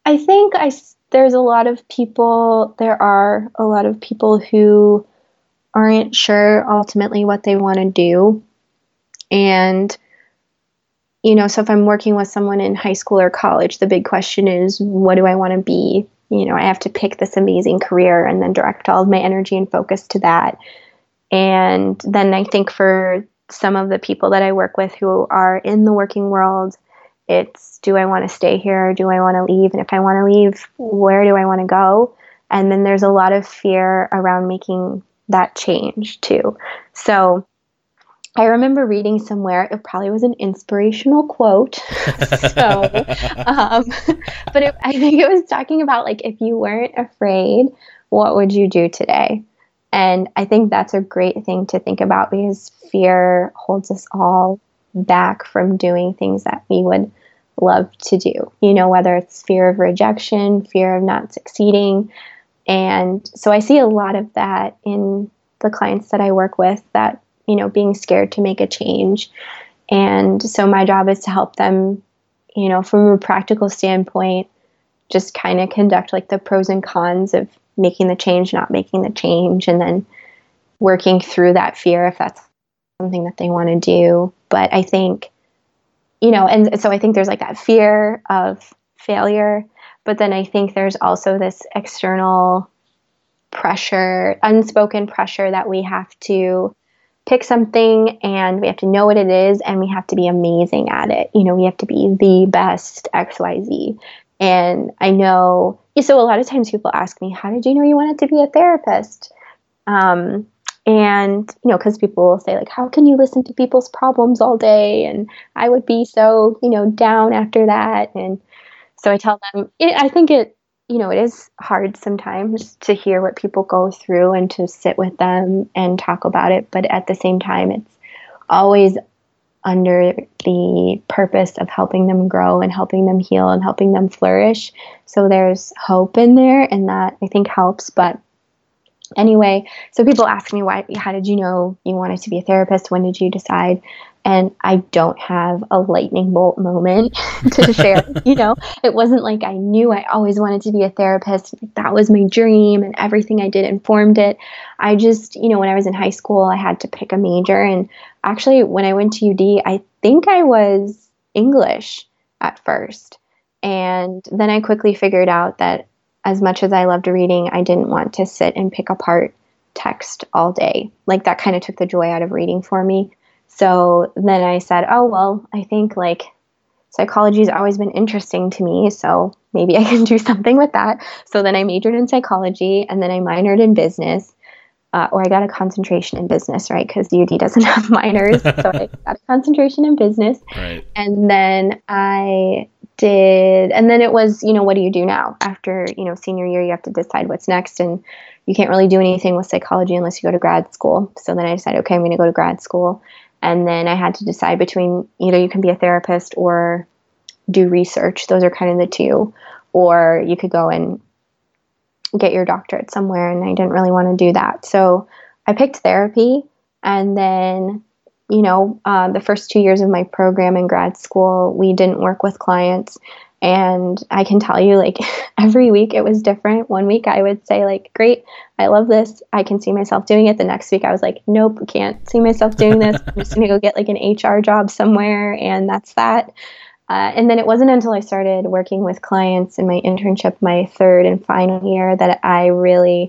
S2: I think there's a lot of people, there are a lot of people who aren't sure ultimately what they want to do. And, so if I'm working with someone in high school or college, the big question is, what do I want to be? I have to pick this amazing career and then direct all of my energy and focus to that. And then I think for some of the people that I work with who are in the working world, it's, do I want to stay here or do I want to leave? And if I want to leave, where do I want to go? And then there's a lot of fear around making that change too. So I remember reading somewhere, it probably was an inspirational quote. so, um, but I think it was talking about like, if you weren't afraid, what would you do today? And I think that's a great thing to think about because fear holds us all back from doing things that we would love to do, whether it's fear of rejection, fear of not succeeding. And so I see a lot of that in the clients that I work with, that, being scared to make a change. And so my job is to help them, from a practical standpoint, just kind of conduct like the pros and cons of making the change, not making the change, and then working through that fear if that's something that they want to do. But I think, and so I think there's like that fear of failure, but then I think there's also this external pressure, unspoken pressure that we have to pick something and we have to know what it is and we have to be amazing at it. We have to be the best XYZ. And I know, so a lot of times people ask me, how did you know you wanted to be a therapist? And, because people will say like, how can you listen to people's problems all day? And I would be so, down after that. And so I tell them, I think it is hard sometimes to hear what people go through and to sit with them and talk about it. But at the same time, it's always under the purpose of helping them grow and helping them heal and helping them flourish. So there's hope in there, and that I think helps. But anyway, so people ask me, how did you know you wanted to be a therapist? When did you decide? And I don't have a lightning bolt moment to share. It wasn't like I knew I always wanted to be a therapist. That was my dream and everything I did informed it. I just, when I was in high school, I had to pick a major. And actually, when I went to UD, I think I was English at first. And then I quickly figured out that as much as I loved reading, I didn't want to sit and pick apart text all day. Like that kind of took the joy out of reading for me. So then I said, oh, well, I think like psychology has always been interesting to me, so maybe I can do something with that. So then I majored in psychology and then I minored in business, or I got a concentration in business, right? Because UD doesn't have minors. So I got a concentration in business.
S1: Right.
S2: And then and then it was, what do you do now? After, senior year, you have to decide what's next. And you can't really do anything with psychology unless you go to grad school. So then I decided, okay, I'm going to go to grad school. And then I had to decide between either you can be a therapist or do research. Those are kind of the two. Or you could go and get your doctorate somewhere. And I didn't really want to do that. So I picked therapy. And then, the first 2 years of my program in grad school, we didn't work with clients. And I can tell you, like, every week it was different. One week I would say, like, great, I love this. I can see myself doing it. The next week I was like, nope, can't see myself doing this. I'm just going to go get like an HR job somewhere. And that's that. And then it wasn't until I started working with clients in my internship, my third and final year, that I really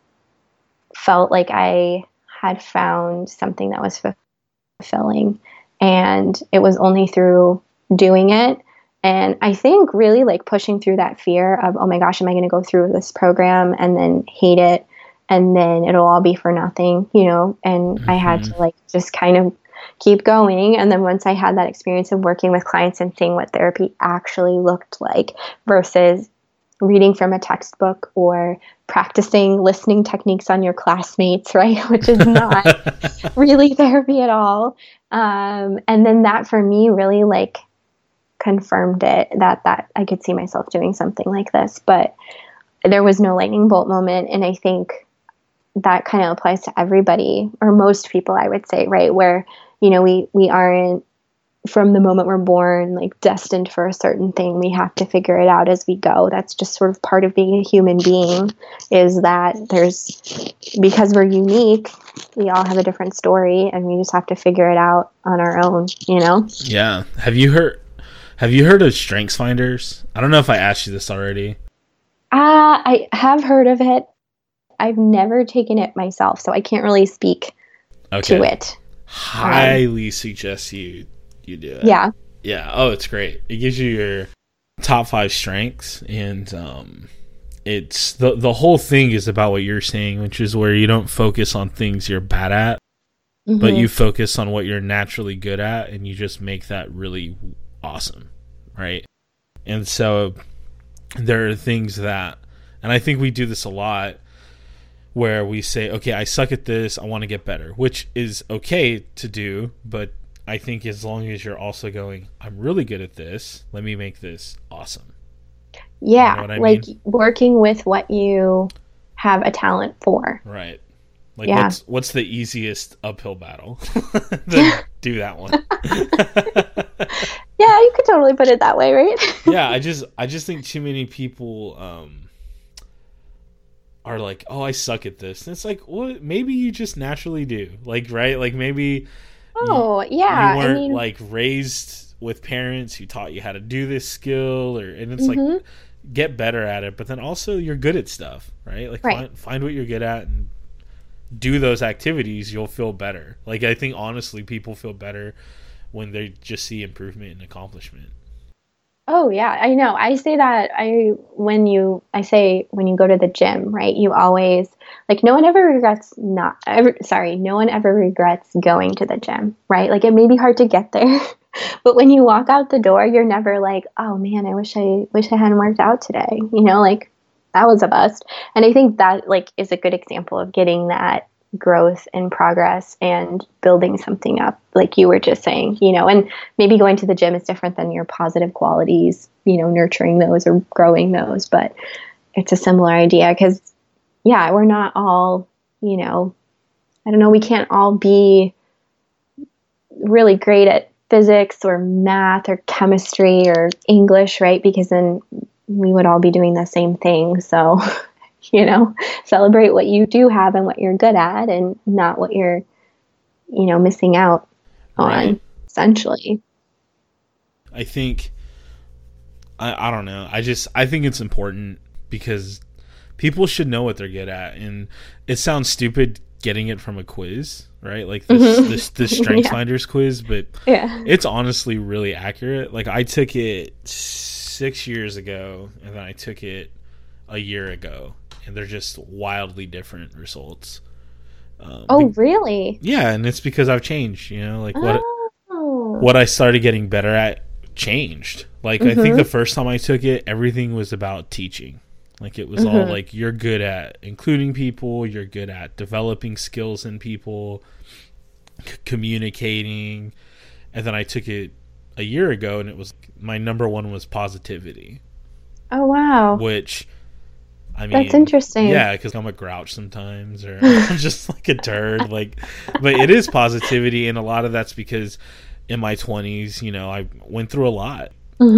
S2: felt like I had found something that was fulfilling. And it was only through doing it. And I think really like pushing through that fear of, oh my gosh, am I going to go through this program and then hate it? And then it'll all be for nothing, and I had to like just kind of keep going. And then once I had that experience of working with clients and seeing what therapy actually looked like versus reading from a textbook or practicing listening techniques on your classmates, right? Which is not really therapy at all. And then that for me really like confirmed it that I could see myself doing something like this, but there was no lightning bolt moment. And I think that kind of applies to everybody or most people, I would say, right? Where, we aren't from the moment we're born, like destined for a certain thing. We have to figure it out as we go. That's just sort of part of being a human being, is that because we're unique, we all have a different story and we just have to figure it out on our own, you know?
S1: Yeah. Have you heard of Strengths Finders? I don't know if I asked you this already.
S2: I have heard of it. I've never taken it myself, so I can't really speak to it.
S1: Highly suggest you do it.
S2: Yeah.
S1: Yeah. Oh, it's great. It gives you your top 5 strengths, and it's the whole thing is about what you're saying, which is where you don't focus on things you're bad at, but you focus on what you're naturally good at, and you just make that really awesome, right? And so there are things that, and I think we do this a lot, where we say, okay, I suck at this, I want to get better, which is okay to do, but I think as long as you're also going, I'm really good at this, let me make this awesome.
S2: Yeah,
S1: you know
S2: like working with what you have a talent for.
S1: Right. Like what's the easiest uphill battle? Then do that one.
S2: Yeah, you could totally put it that way, right?
S1: Yeah, I just think too many people are like, oh, I suck at this. And it's like, well, maybe you just naturally do. Like, right? Like maybe you weren't like raised with parents who taught you how to do this skill, and it's like, get better at it, but then also you're good at stuff, right? Like find what you're good at and do those activities, you'll feel better. Like I think honestly people feel better when they just see improvement and accomplishment.
S2: Oh yeah, I know. I say that when you go to the gym, right? You always, like, no one ever regrets going to the gym, right? Like it may be hard to get there, but when you walk out the door, you're never like, oh man, I wish I hadn't worked out today. You know, like that was a bust. And I think that like is a good example of getting that growth and progress and building something up, like you were just saying, you know. And maybe going to the gym is different than your positive qualities, you know, nurturing those or growing those, but it's a similar idea, because yeah, we're not all, you know, I don't know, we can't all be really great at physics or math or chemistry or English, right? Because then we would all be doing the same thing. So you know, celebrate what you do have and what you're good at, and not what you're, you know, missing out on, essentially.
S1: I think, I don't know. I think it's important because people should know what they're good at. And it sounds stupid getting it from a quiz, right? Like this Strengths Finders quiz, but it's honestly really accurate. Like I took it 6 years ago and then I took it a year ago, and they're just wildly different results.
S2: Really?
S1: Yeah, and it's because I've changed, you know, like what I started getting better at changed. Like I think the first time I took it, everything was about teaching. Like it was all like, you're good at including people, you're good at developing skills in people, communicating. And then I took it a year ago, and it was, my number one was positivity.
S2: Oh wow.
S1: Which, I mean,
S2: that's interesting.
S1: Yeah, because I'm a grouch sometimes, or I'm just like a turd. Like, but it is positivity, and a lot of that's because in my 20s, you know, I went through a lot.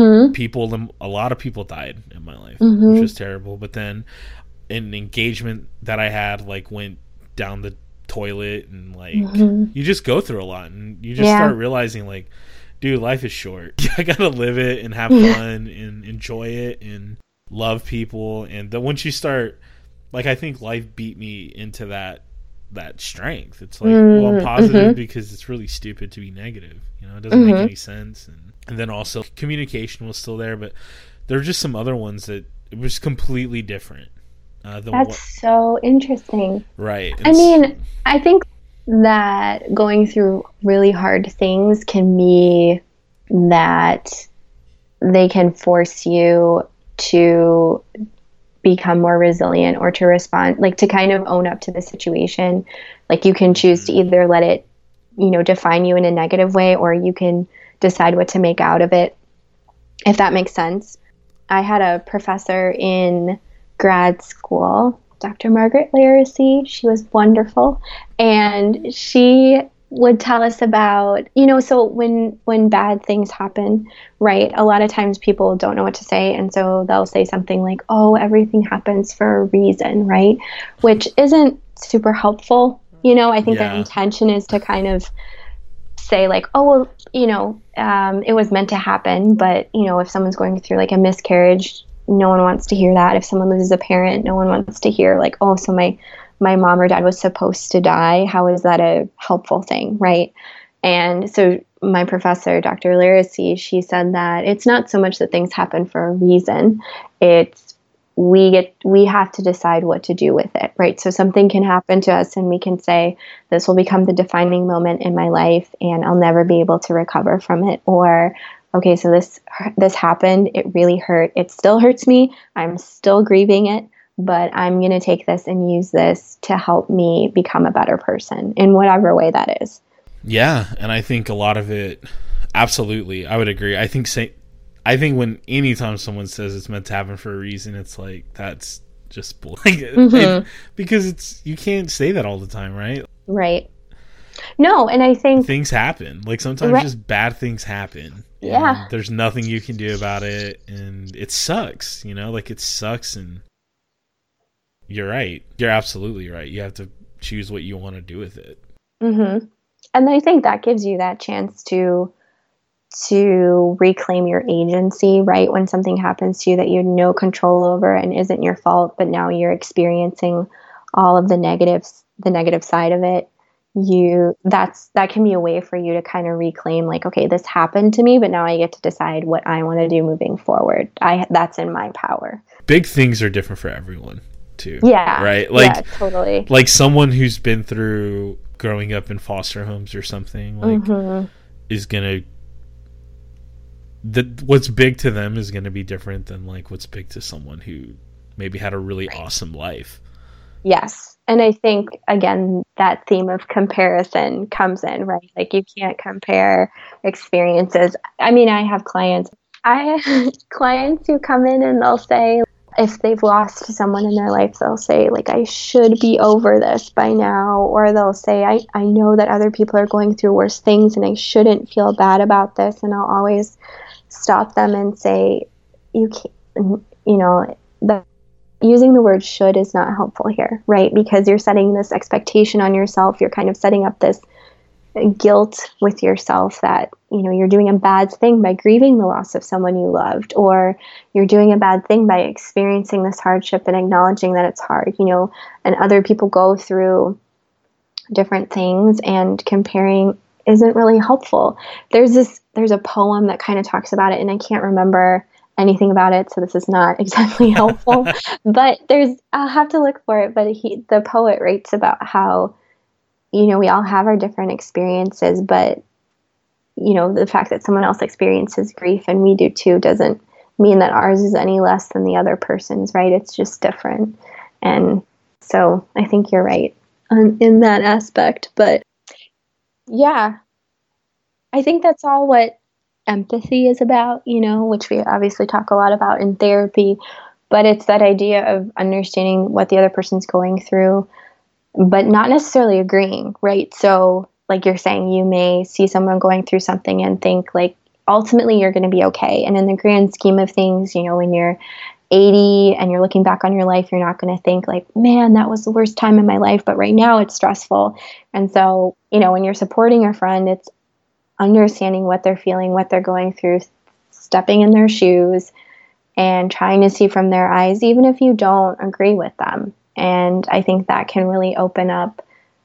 S1: A lot of people died in my life, which was terrible. But then, an engagement that I had like went down the toilet, and like you just go through a lot, and you just start realizing like, dude, life is short. I gotta live it and have fun and enjoy it and love people. And then once you start, like, I think life beat me into that strength. It's like, well, I'm positive because it's really stupid to be negative, you know. It doesn't make any sense. And then also communication was still there, but there were just some other ones that it was completely different.
S2: That's so interesting,
S1: right?
S2: I mean, I think that going through really hard things can be that they can force you to become more resilient, or to respond, like to kind of own up to the situation. Like you can choose to either let it, you know, define you in a negative way, or you can decide what to make out of it, if that makes sense. I had a professor in grad school, Dr. Margaret Laracy. She was wonderful. And she would tell us about, so when bad things happen, right? A lot of times people don't know what to say, and so they'll say something like, "Oh, everything happens for a reason," right? Which isn't super helpful. I think the intention is to kind of say like, "Oh, well, it was meant to happen," but if someone's going through like a miscarriage, no one wants to hear that. If someone loses a parent, no one wants to hear like, "Oh, so my mom or dad was supposed to die. How is that a helpful thing?" Right. And so my professor, Dr. Laracy, she said that it's not so much that things happen for a reason. It's we have to decide what to do with it. Right. So something can happen to us and we can say, this will become the defining moment in my life and I'll never be able to recover from it. Or, okay, so this happened. It really hurt. It still hurts me. I'm still grieving it. But I'm going to take this and use this to help me become a better person in whatever way that is.
S1: Yeah, and I think a lot of it, absolutely, I would agree. I think when anytime someone says it's meant to happen for a reason, it's like, that's just because you can't say that all the time, right?
S2: Right. No, and I think
S1: things happen. Like sometimes just bad things happen.
S2: Yeah.
S1: There's nothing you can do about it, and it sucks, like it sucks. And you're right. You're absolutely right. You have to choose what you want to do with it.
S2: Mm-hmm. And I think that gives you that chance to reclaim your agency, right? When something happens to you that you had no control over and isn't your fault, but now you're experiencing all of the negative side of it. That can be a way for you to kind of reclaim like, okay, this happened to me, but now I get to decide what I want to do moving forward. That's in my power.
S1: Big things are different for everyone too.
S2: Yeah.
S1: Right? Like,
S2: yeah, totally.
S1: Like someone who's been through growing up in foster homes or something, like is gonna what's big to them is gonna be different than like what's big to someone who maybe had a really awesome life.
S2: Yes. And I think, again, that theme of comparison comes in, right? Like you can't compare experiences. I mean, I have clients who come in and they'll say, if they've lost someone in their life, they'll say, like, I should be over this by now. Or they'll say, I know that other people are going through worse things and I shouldn't feel bad about this. And I'll always stop them and say, you can't, that using the word should is not helpful here, right? Because you're setting this expectation on yourself. You're kind of setting up this guilt with yourself that, you're doing a bad thing by grieving the loss of someone you loved, or you're doing a bad thing by experiencing this hardship and acknowledging that it's hard, and other people go through different things, and comparing isn't really helpful. There's a poem that kind of talks about it, and I can't remember anything about it, so this is not exactly helpful, but I'll have to look for it, but the poet writes about how, we all have our different experiences, but, the fact that someone else experiences grief and we do too doesn't mean that ours is any less than the other person's, right? It's just different. And so I think you're right in that aspect. But yeah, I think that's all what empathy is about, which we obviously talk a lot about in therapy, but it's that idea of understanding what the other person's going through, but not necessarily agreeing, right? So like you're saying, you may see someone going through something and think like, ultimately you're going to be okay. And in the grand scheme of things, when you're 80 and you're looking back on your life, you're not going to think like, man, that was the worst time in my life, but right now it's stressful. And so, when you're supporting your friend, it's understanding what they're feeling, what they're going through, stepping in their shoes and trying to see from their eyes, even if you don't agree with them. And I think that can really open up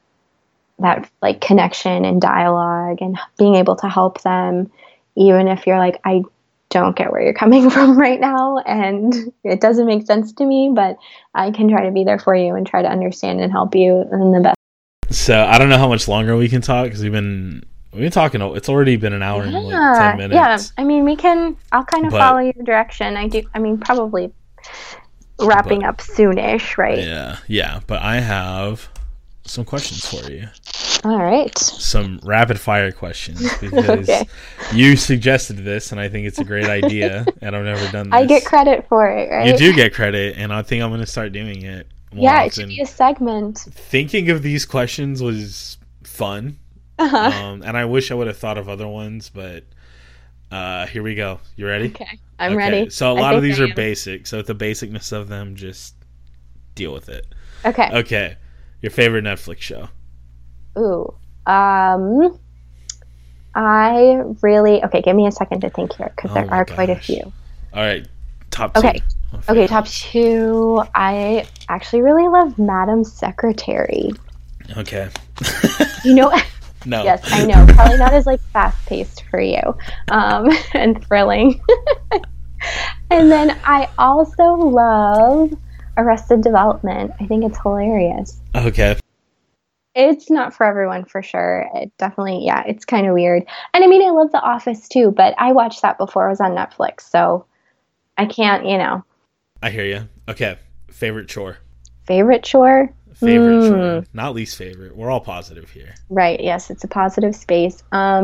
S2: that like connection and dialogue and being able to help them, even if you're like, I don't get where you're coming from right now and it doesn't make sense to me, but I can try to be there for you and try to understand and help you in the best.
S1: So I don't know how much longer we can talk because we've been talking. It's already been an hour and like 10 minutes.
S2: Yeah, I mean, I'll kind of follow your direction. Probably wrapping up soonish, right?
S1: Yeah. But I have some questions for you.
S2: All right.
S1: Some rapid fire questions because you suggested this and I think it's a great idea and I've never done this.
S2: I get credit for it, right?
S1: You do get credit and I think I'm going to start doing it more often.
S2: It should be a segment.
S1: Thinking of these questions was fun
S2: Uh-huh.
S1: And I wish I would have thought of other ones, but here we go. You ready?
S2: Okay, I'm
S1: Okay.
S2: ready.
S1: So a
S2: I
S1: lot of
S2: think
S1: these
S2: I
S1: are
S2: am.
S1: basic. So with the basicness of them, just deal with it.
S2: Okay.
S1: Okay. Your favorite Netflix show?
S2: Ooh. I really okay. Give me a second to think here because
S1: Oh
S2: there
S1: my
S2: are quite a
S1: gosh.
S2: few.
S1: All right. Top two.
S2: Okay. Okay. Top two. I actually really love Madam Secretary.
S1: Okay.
S2: You know,
S1: No.
S2: yes, I know. Probably not as like fast paced for you, and thrilling. And then I also love Arrested Development. I think it's hilarious.
S1: Okay.
S2: It's not for everyone for sure. It definitely, yeah, it's kind of weird. And I mean, I love The Office too, but I watched that before it was on Netflix, so I can't,
S1: I hear you. Okay. Favorite chore?
S2: Favorite chore?
S1: Favorite chore. Not least favorite. We're all positive here.
S2: Right, yes, it's a positive space.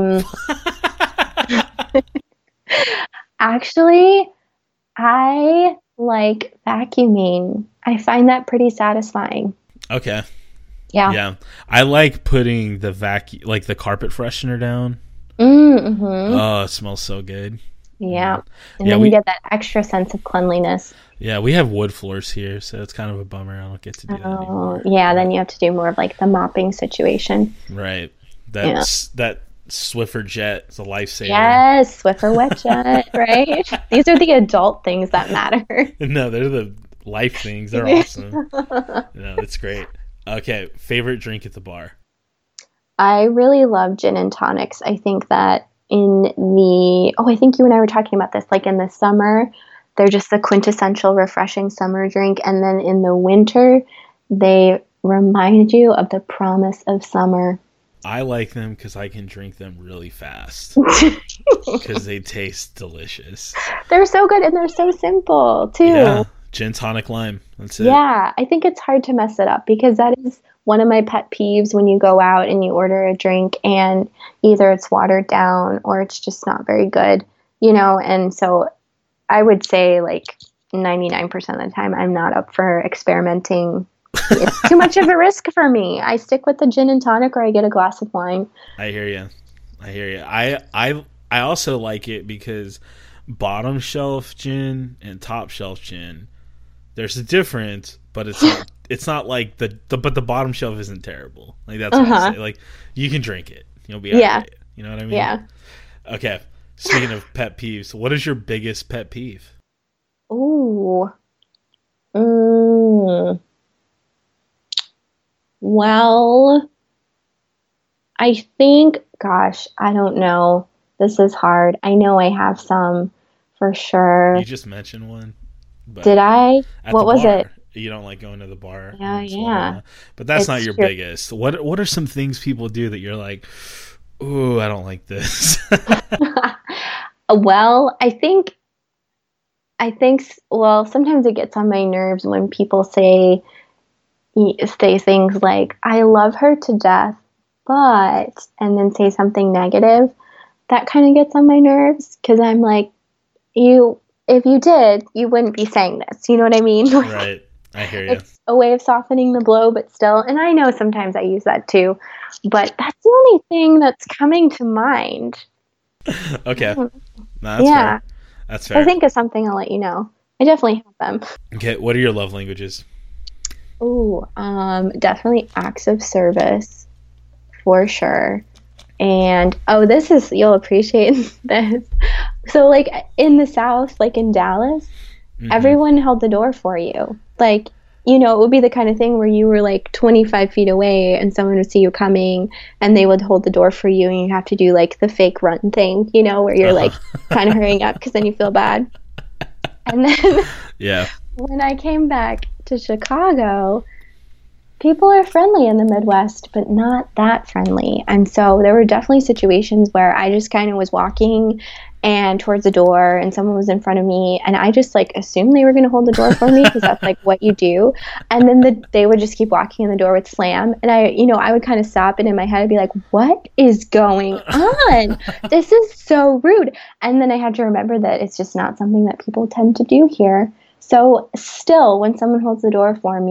S2: Actually, I like vacuuming. I find that pretty satisfying.
S1: Okay.
S2: Yeah.
S1: Yeah. I like putting the like the carpet freshener down.
S2: Mm-hmm.
S1: Oh, it smells so good.
S2: Yeah. And
S1: Yeah,
S2: then
S1: we
S2: you get that extra sense of cleanliness.
S1: we have wood floors here, so it's kind of a bummer. I don't get to do that
S2: Oh,
S1: anymore.
S2: yeah, then you have to do more of like the mopping situation.
S1: Right. That's that Swiffer jet is a lifesaver.
S2: Yes, Swiffer wet jet, right? These are the adult things that matter.
S1: No, they're the life things. They're awesome. No, it's great. Okay, favorite drink at the bar.
S2: I really love gin and tonics. I think that I think you and I were talking about this, like in the summer, they're just the quintessential refreshing summer drink. And then in the winter, they remind you of the promise of summer.
S1: I like them because I can drink them really fast because they taste delicious.
S2: They're so good and they're so simple too.
S1: Yeah, gin tonic lime. That's it.
S2: Yeah, I think it's hard to mess it up because that is one of my pet peeves when you go out and you order a drink and either it's watered down or it's just not very good, and so I would say like 99% of the time I'm not up for experimenting. It's too much of a risk for me. I stick with the gin and tonic or I get a glass of wine.
S1: I hear you. I also like it because bottom shelf gin and top shelf gin, there's a difference, but it's not like but the bottom shelf isn't terrible. Like that's what I say. Like you can drink it. You'll be alright. You know what I mean?
S2: Yeah.
S1: Okay. Speaking of pet peeves, what is your biggest pet peeve?
S2: Ooh. Well, I think, gosh, I don't know. This is hard. I know I have some for sure.
S1: You just mentioned one. But
S2: Did I? What was it?
S1: You don't like going to the bar.
S2: Yeah, yeah.
S1: But that's
S2: It's
S1: not your
S2: true.
S1: biggest. What are some things people do that you're like, ooh, I don't like this?
S2: Well, well, sometimes it gets on my nerves when people say things like, I love her to death, but, and then say something negative. That kind of gets on my nerves because I'm like, if you did, you wouldn't be saying this. You know what I mean?
S1: Right. I hear you.
S2: It's a way of softening the blow, but still, and I know sometimes I use that too, but that's the only thing that's coming to mind.
S1: Okay. No, that's
S2: Yeah.
S1: fair. That's
S2: If I
S1: fair.
S2: think of something, I'll let you know. I definitely have them.
S1: Okay, what are your love languages?
S2: Ooh, definitely acts of service for sure. And you'll appreciate this. So like in the South, like in Dallas,
S1: Mhm.
S2: everyone held the door for you. Like, it would be the kind of thing where you were like 25 feet away and someone would see you coming and they would hold the door for you and you have to do like the fake run thing, where you're like kind of hurrying up because then you feel bad. And then
S1: Yeah.
S2: when I came back to Chicago, people are friendly in the Midwest, but not that friendly. And so there were definitely situations where I just kind of was walking and towards the door and someone was in front of me and I just like assumed they were going to hold the door for me because that's like what you do. And then they would just keep walking and the door would slam. And I would kind of stop and in my head I'd be like, what is going on? This is so rude. And then I had to remember that it's just not something that people tend to do here. So still, when someone holds the door for me,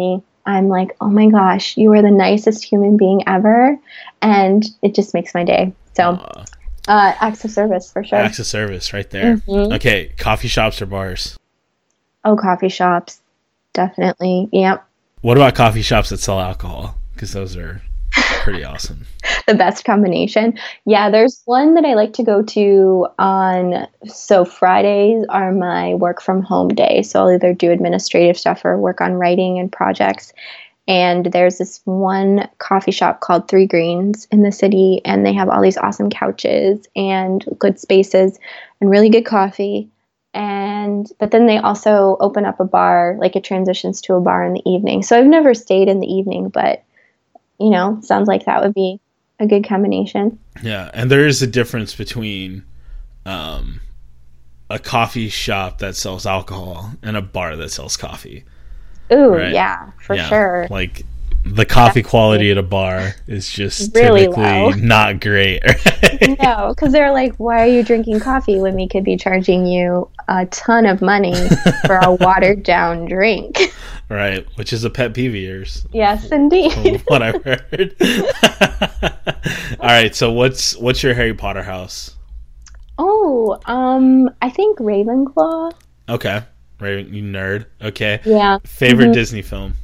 S2: I'm like, oh my gosh, you are the nicest human being ever. And it just makes my day. So acts of service for sure.
S1: Acts of service right there. Okay, coffee shops or bars?
S2: Oh, coffee shops. Definitely. Yep.
S1: What about coffee shops that sell alcohol? Because those are pretty awesome.
S2: The best combination. Yeah, there's one that I like to go to so Fridays are my work from home day. So I'll either do administrative stuff or work on writing and projects. And there's this one coffee shop called Three Greens in the city, and they have all these awesome couches and good spaces and really good coffee. But then they also open up a bar, like it transitions to a bar in the evening. So I've never stayed in the evening, but sounds like that would be a good combination.
S1: Yeah, and there is a difference between a coffee shop that sells alcohol and a bar that sells coffee.
S2: Ooh, right? Yeah, for sure.
S1: Like the coffee quality at a bar is just
S2: really
S1: typically
S2: low.
S1: Not great. Right?
S2: No, because they're like, why are you drinking coffee when we could be charging you a ton of money for a watered down drink?
S1: Right, which is a pet peeve of yours.
S2: Yes, indeed.
S1: From what I've heard. All right, so what's your Harry Potter house?
S2: Oh, I think Ravenclaw.
S1: Okay, you nerd. Okay.
S2: Yeah.
S1: Favorite Disney film?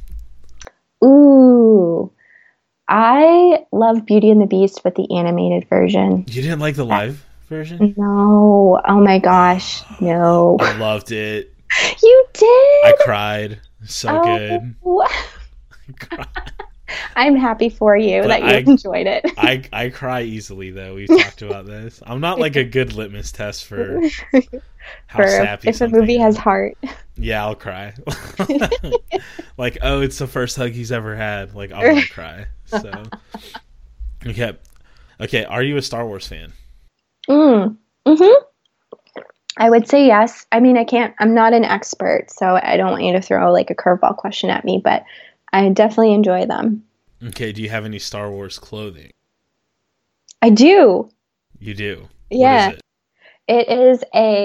S2: Ooh, I love Beauty and the Beast, but the animated version.
S1: You didn't like the live version?
S2: No. Oh my gosh, no.
S1: I loved it.
S2: You did?
S1: I cried. So good.
S2: I'm happy for you that you enjoyed it.
S1: I cry easily, though. We've talked about this. I'm not like a good litmus test for how sappy
S2: if a movie has heart.
S1: Yeah, I'll cry. Like, oh, it's the first hug he's ever had. Like, I'm gonna cry. So, okay. Are you a Star Wars fan?
S2: I would say yes. I mean, I'm not an expert, so I don't want you to throw like a curveball question at me, but I definitely enjoy them.
S1: Okay, do you have any Star Wars clothing?
S2: I do.
S1: You do?
S2: Yeah.
S1: What is
S2: it? It's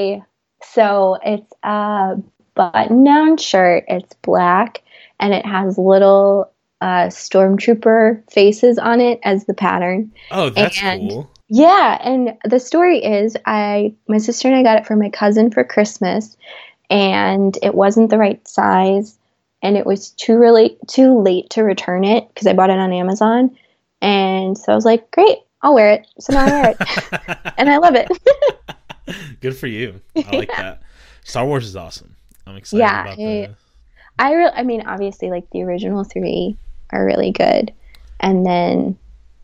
S2: a button-down shirt. It's black, and it has little stormtrooper faces on it as the pattern.
S1: Oh, that's cool.
S2: Yeah, and the story is my sister and I got it for my cousin for Christmas, and it wasn't the right size, and it was too late to return it because I bought it on Amazon, and so I was like, great, I'll wear it. So now I wear it, and I love it.
S1: Good for you. I like that. Star Wars is awesome. I'm excited about that.
S2: I mean, obviously, like the original 3 are really good, and then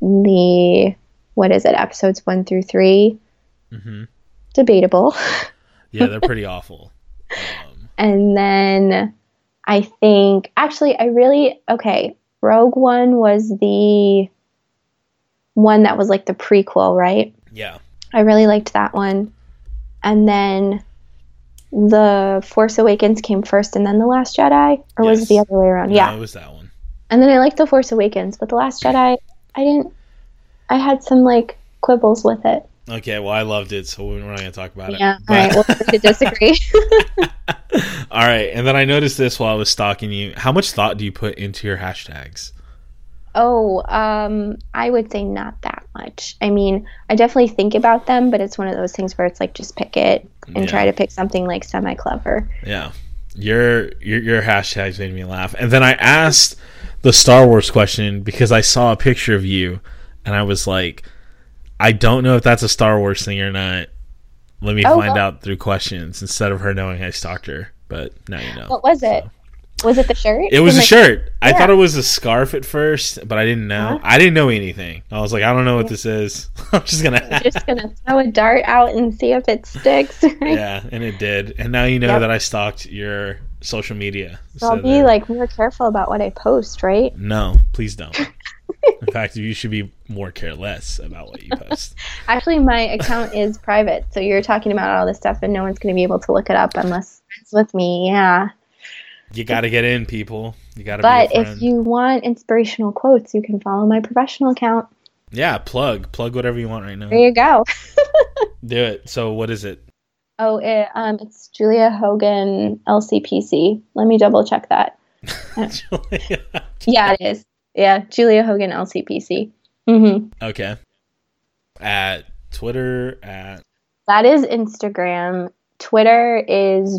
S2: episodes 1 through 3? Debatable.
S1: Yeah, they're pretty awful.
S2: And then I think, actually, Rogue One was the one that was like the prequel, right?
S1: Yeah.
S2: I really liked that one. And then The Force Awakens came first and then The Last Jedi? Or was it the other way around?
S1: No,
S2: yeah.
S1: It was that one.
S2: And then I liked The Force Awakens, but The Last Jedi, I had some like quibbles with it.
S1: Okay, well, I loved it, so we're not going to talk about it.
S2: Yeah, all right, we'll have to disagree.
S1: All right, and then I noticed this while I was stalking you. How much thought do you put into your hashtags?
S2: Oh, I would say not that much. I mean, I definitely think about them, but it's one of those things where it's like just pick it and try to pick something like semi-clever.
S1: Yeah. Your hashtags made me laugh. And then I asked the Star Wars question because I saw a picture of you and I was like, I don't know if that's a Star Wars thing or not. Let me find out through questions instead of her knowing I stalked her. But now you know.
S2: What was it? Was it the shirt?
S1: It was a shirt. Yeah. I thought it was a scarf at first, but I didn't know. I didn't know anything. I was like, I don't know what this is. I'm just gonna
S2: throw a dart out and see if it sticks. Right?
S1: Yeah, and it did. And now you know that I stalked your social media.
S2: So I'll be like more careful about what I post, right?
S1: No, please don't. In fact, you should be more careless about what you post.
S2: Actually, my account is private, so you're talking about all this stuff, and no one's going to be able to look it up unless it's with me. Yeah.
S1: You got to get in, people. You got to.
S2: But if you want inspirational quotes, you can follow my professional account.
S1: Yeah, plug whatever you want right now.
S2: There you go.
S1: Do it. So, what is it?
S2: Oh, it's Julia Hogan LCPC. Let me double check that.
S1: Julia.
S2: Yeah, it is. Yeah, Julia Hogan LCPC. Mm-hmm.
S1: Okay. At Twitter, at
S2: That is Instagram. Twitter is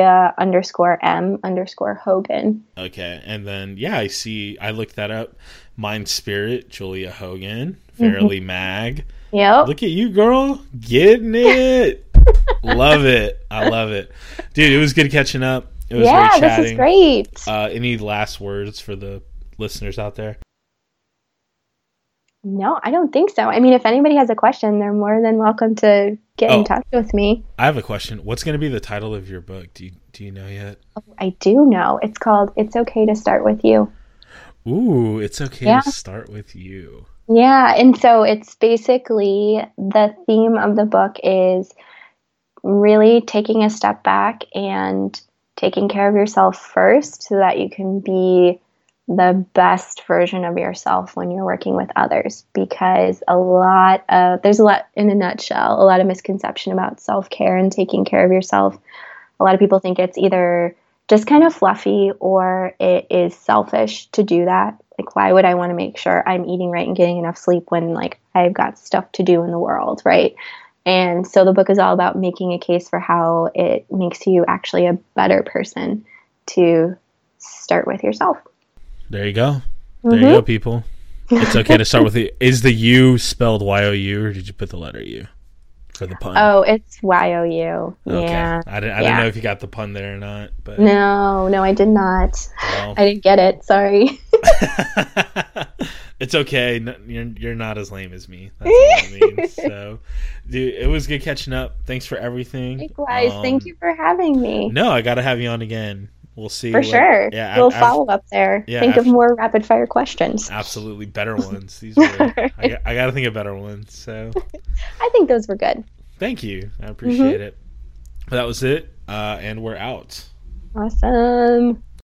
S2: Julia_M_Hogan.
S1: okay, and then I looked that up. Mind Spirit, Julia Hogan, Fairly Mag.
S2: Yep.
S1: Look at you, girl, getting it. Love it. I love it, dude. It was good catching up. It was great chatting.
S2: This is great.
S1: Any last words for the listeners out there?
S2: No, I don't think so. I mean, if anybody has a question, they're more than welcome to get in touch with me.
S1: I have a question. What's going to be the title of your book? Do you know yet?
S2: Oh, I do know. It's called It's Okay to Start With You.
S1: Ooh, it's okay to start with you.
S2: Yeah, and so it's basically the theme of the book is really taking a step back and taking care of yourself first so that you can be the best version of yourself when you're working with others, because there's a lot, in a nutshell, a lot of misconception about self-care and taking care of yourself. A lot of people think it's either just kind of fluffy or it is selfish to do that. Like, why would I want to make sure I'm eating right and getting enough sleep when like I've got stuff to do in the world, right? And so the book is all about making a case for how it makes you actually a better person to start with yourself.
S1: There you go. There you go, people. It's okay to start with the... Is the U spelled Y-O-U, or did you put the letter U for the pun?
S2: Oh, it's Y-O-U.
S1: Okay.
S2: Yeah.
S1: I didn't know if you got the pun there or not. But
S2: No, I did not.
S1: Well.
S2: I didn't get it. Sorry.
S1: It's okay. You're not as lame as me. That's all it means. So, dude, it was good catching up. Thanks for everything.
S2: Likewise. Thank you for having me.
S1: No, I got to have you on again. We'll see.
S2: For sure.
S1: Yeah,
S2: we'll follow up there. Think of more rapid fire questions.
S1: Absolutely. Better ones. These were, I got to think of better ones. So
S2: I think those were good.
S1: Thank you. I appreciate it. That was it. And we're out.
S2: Awesome.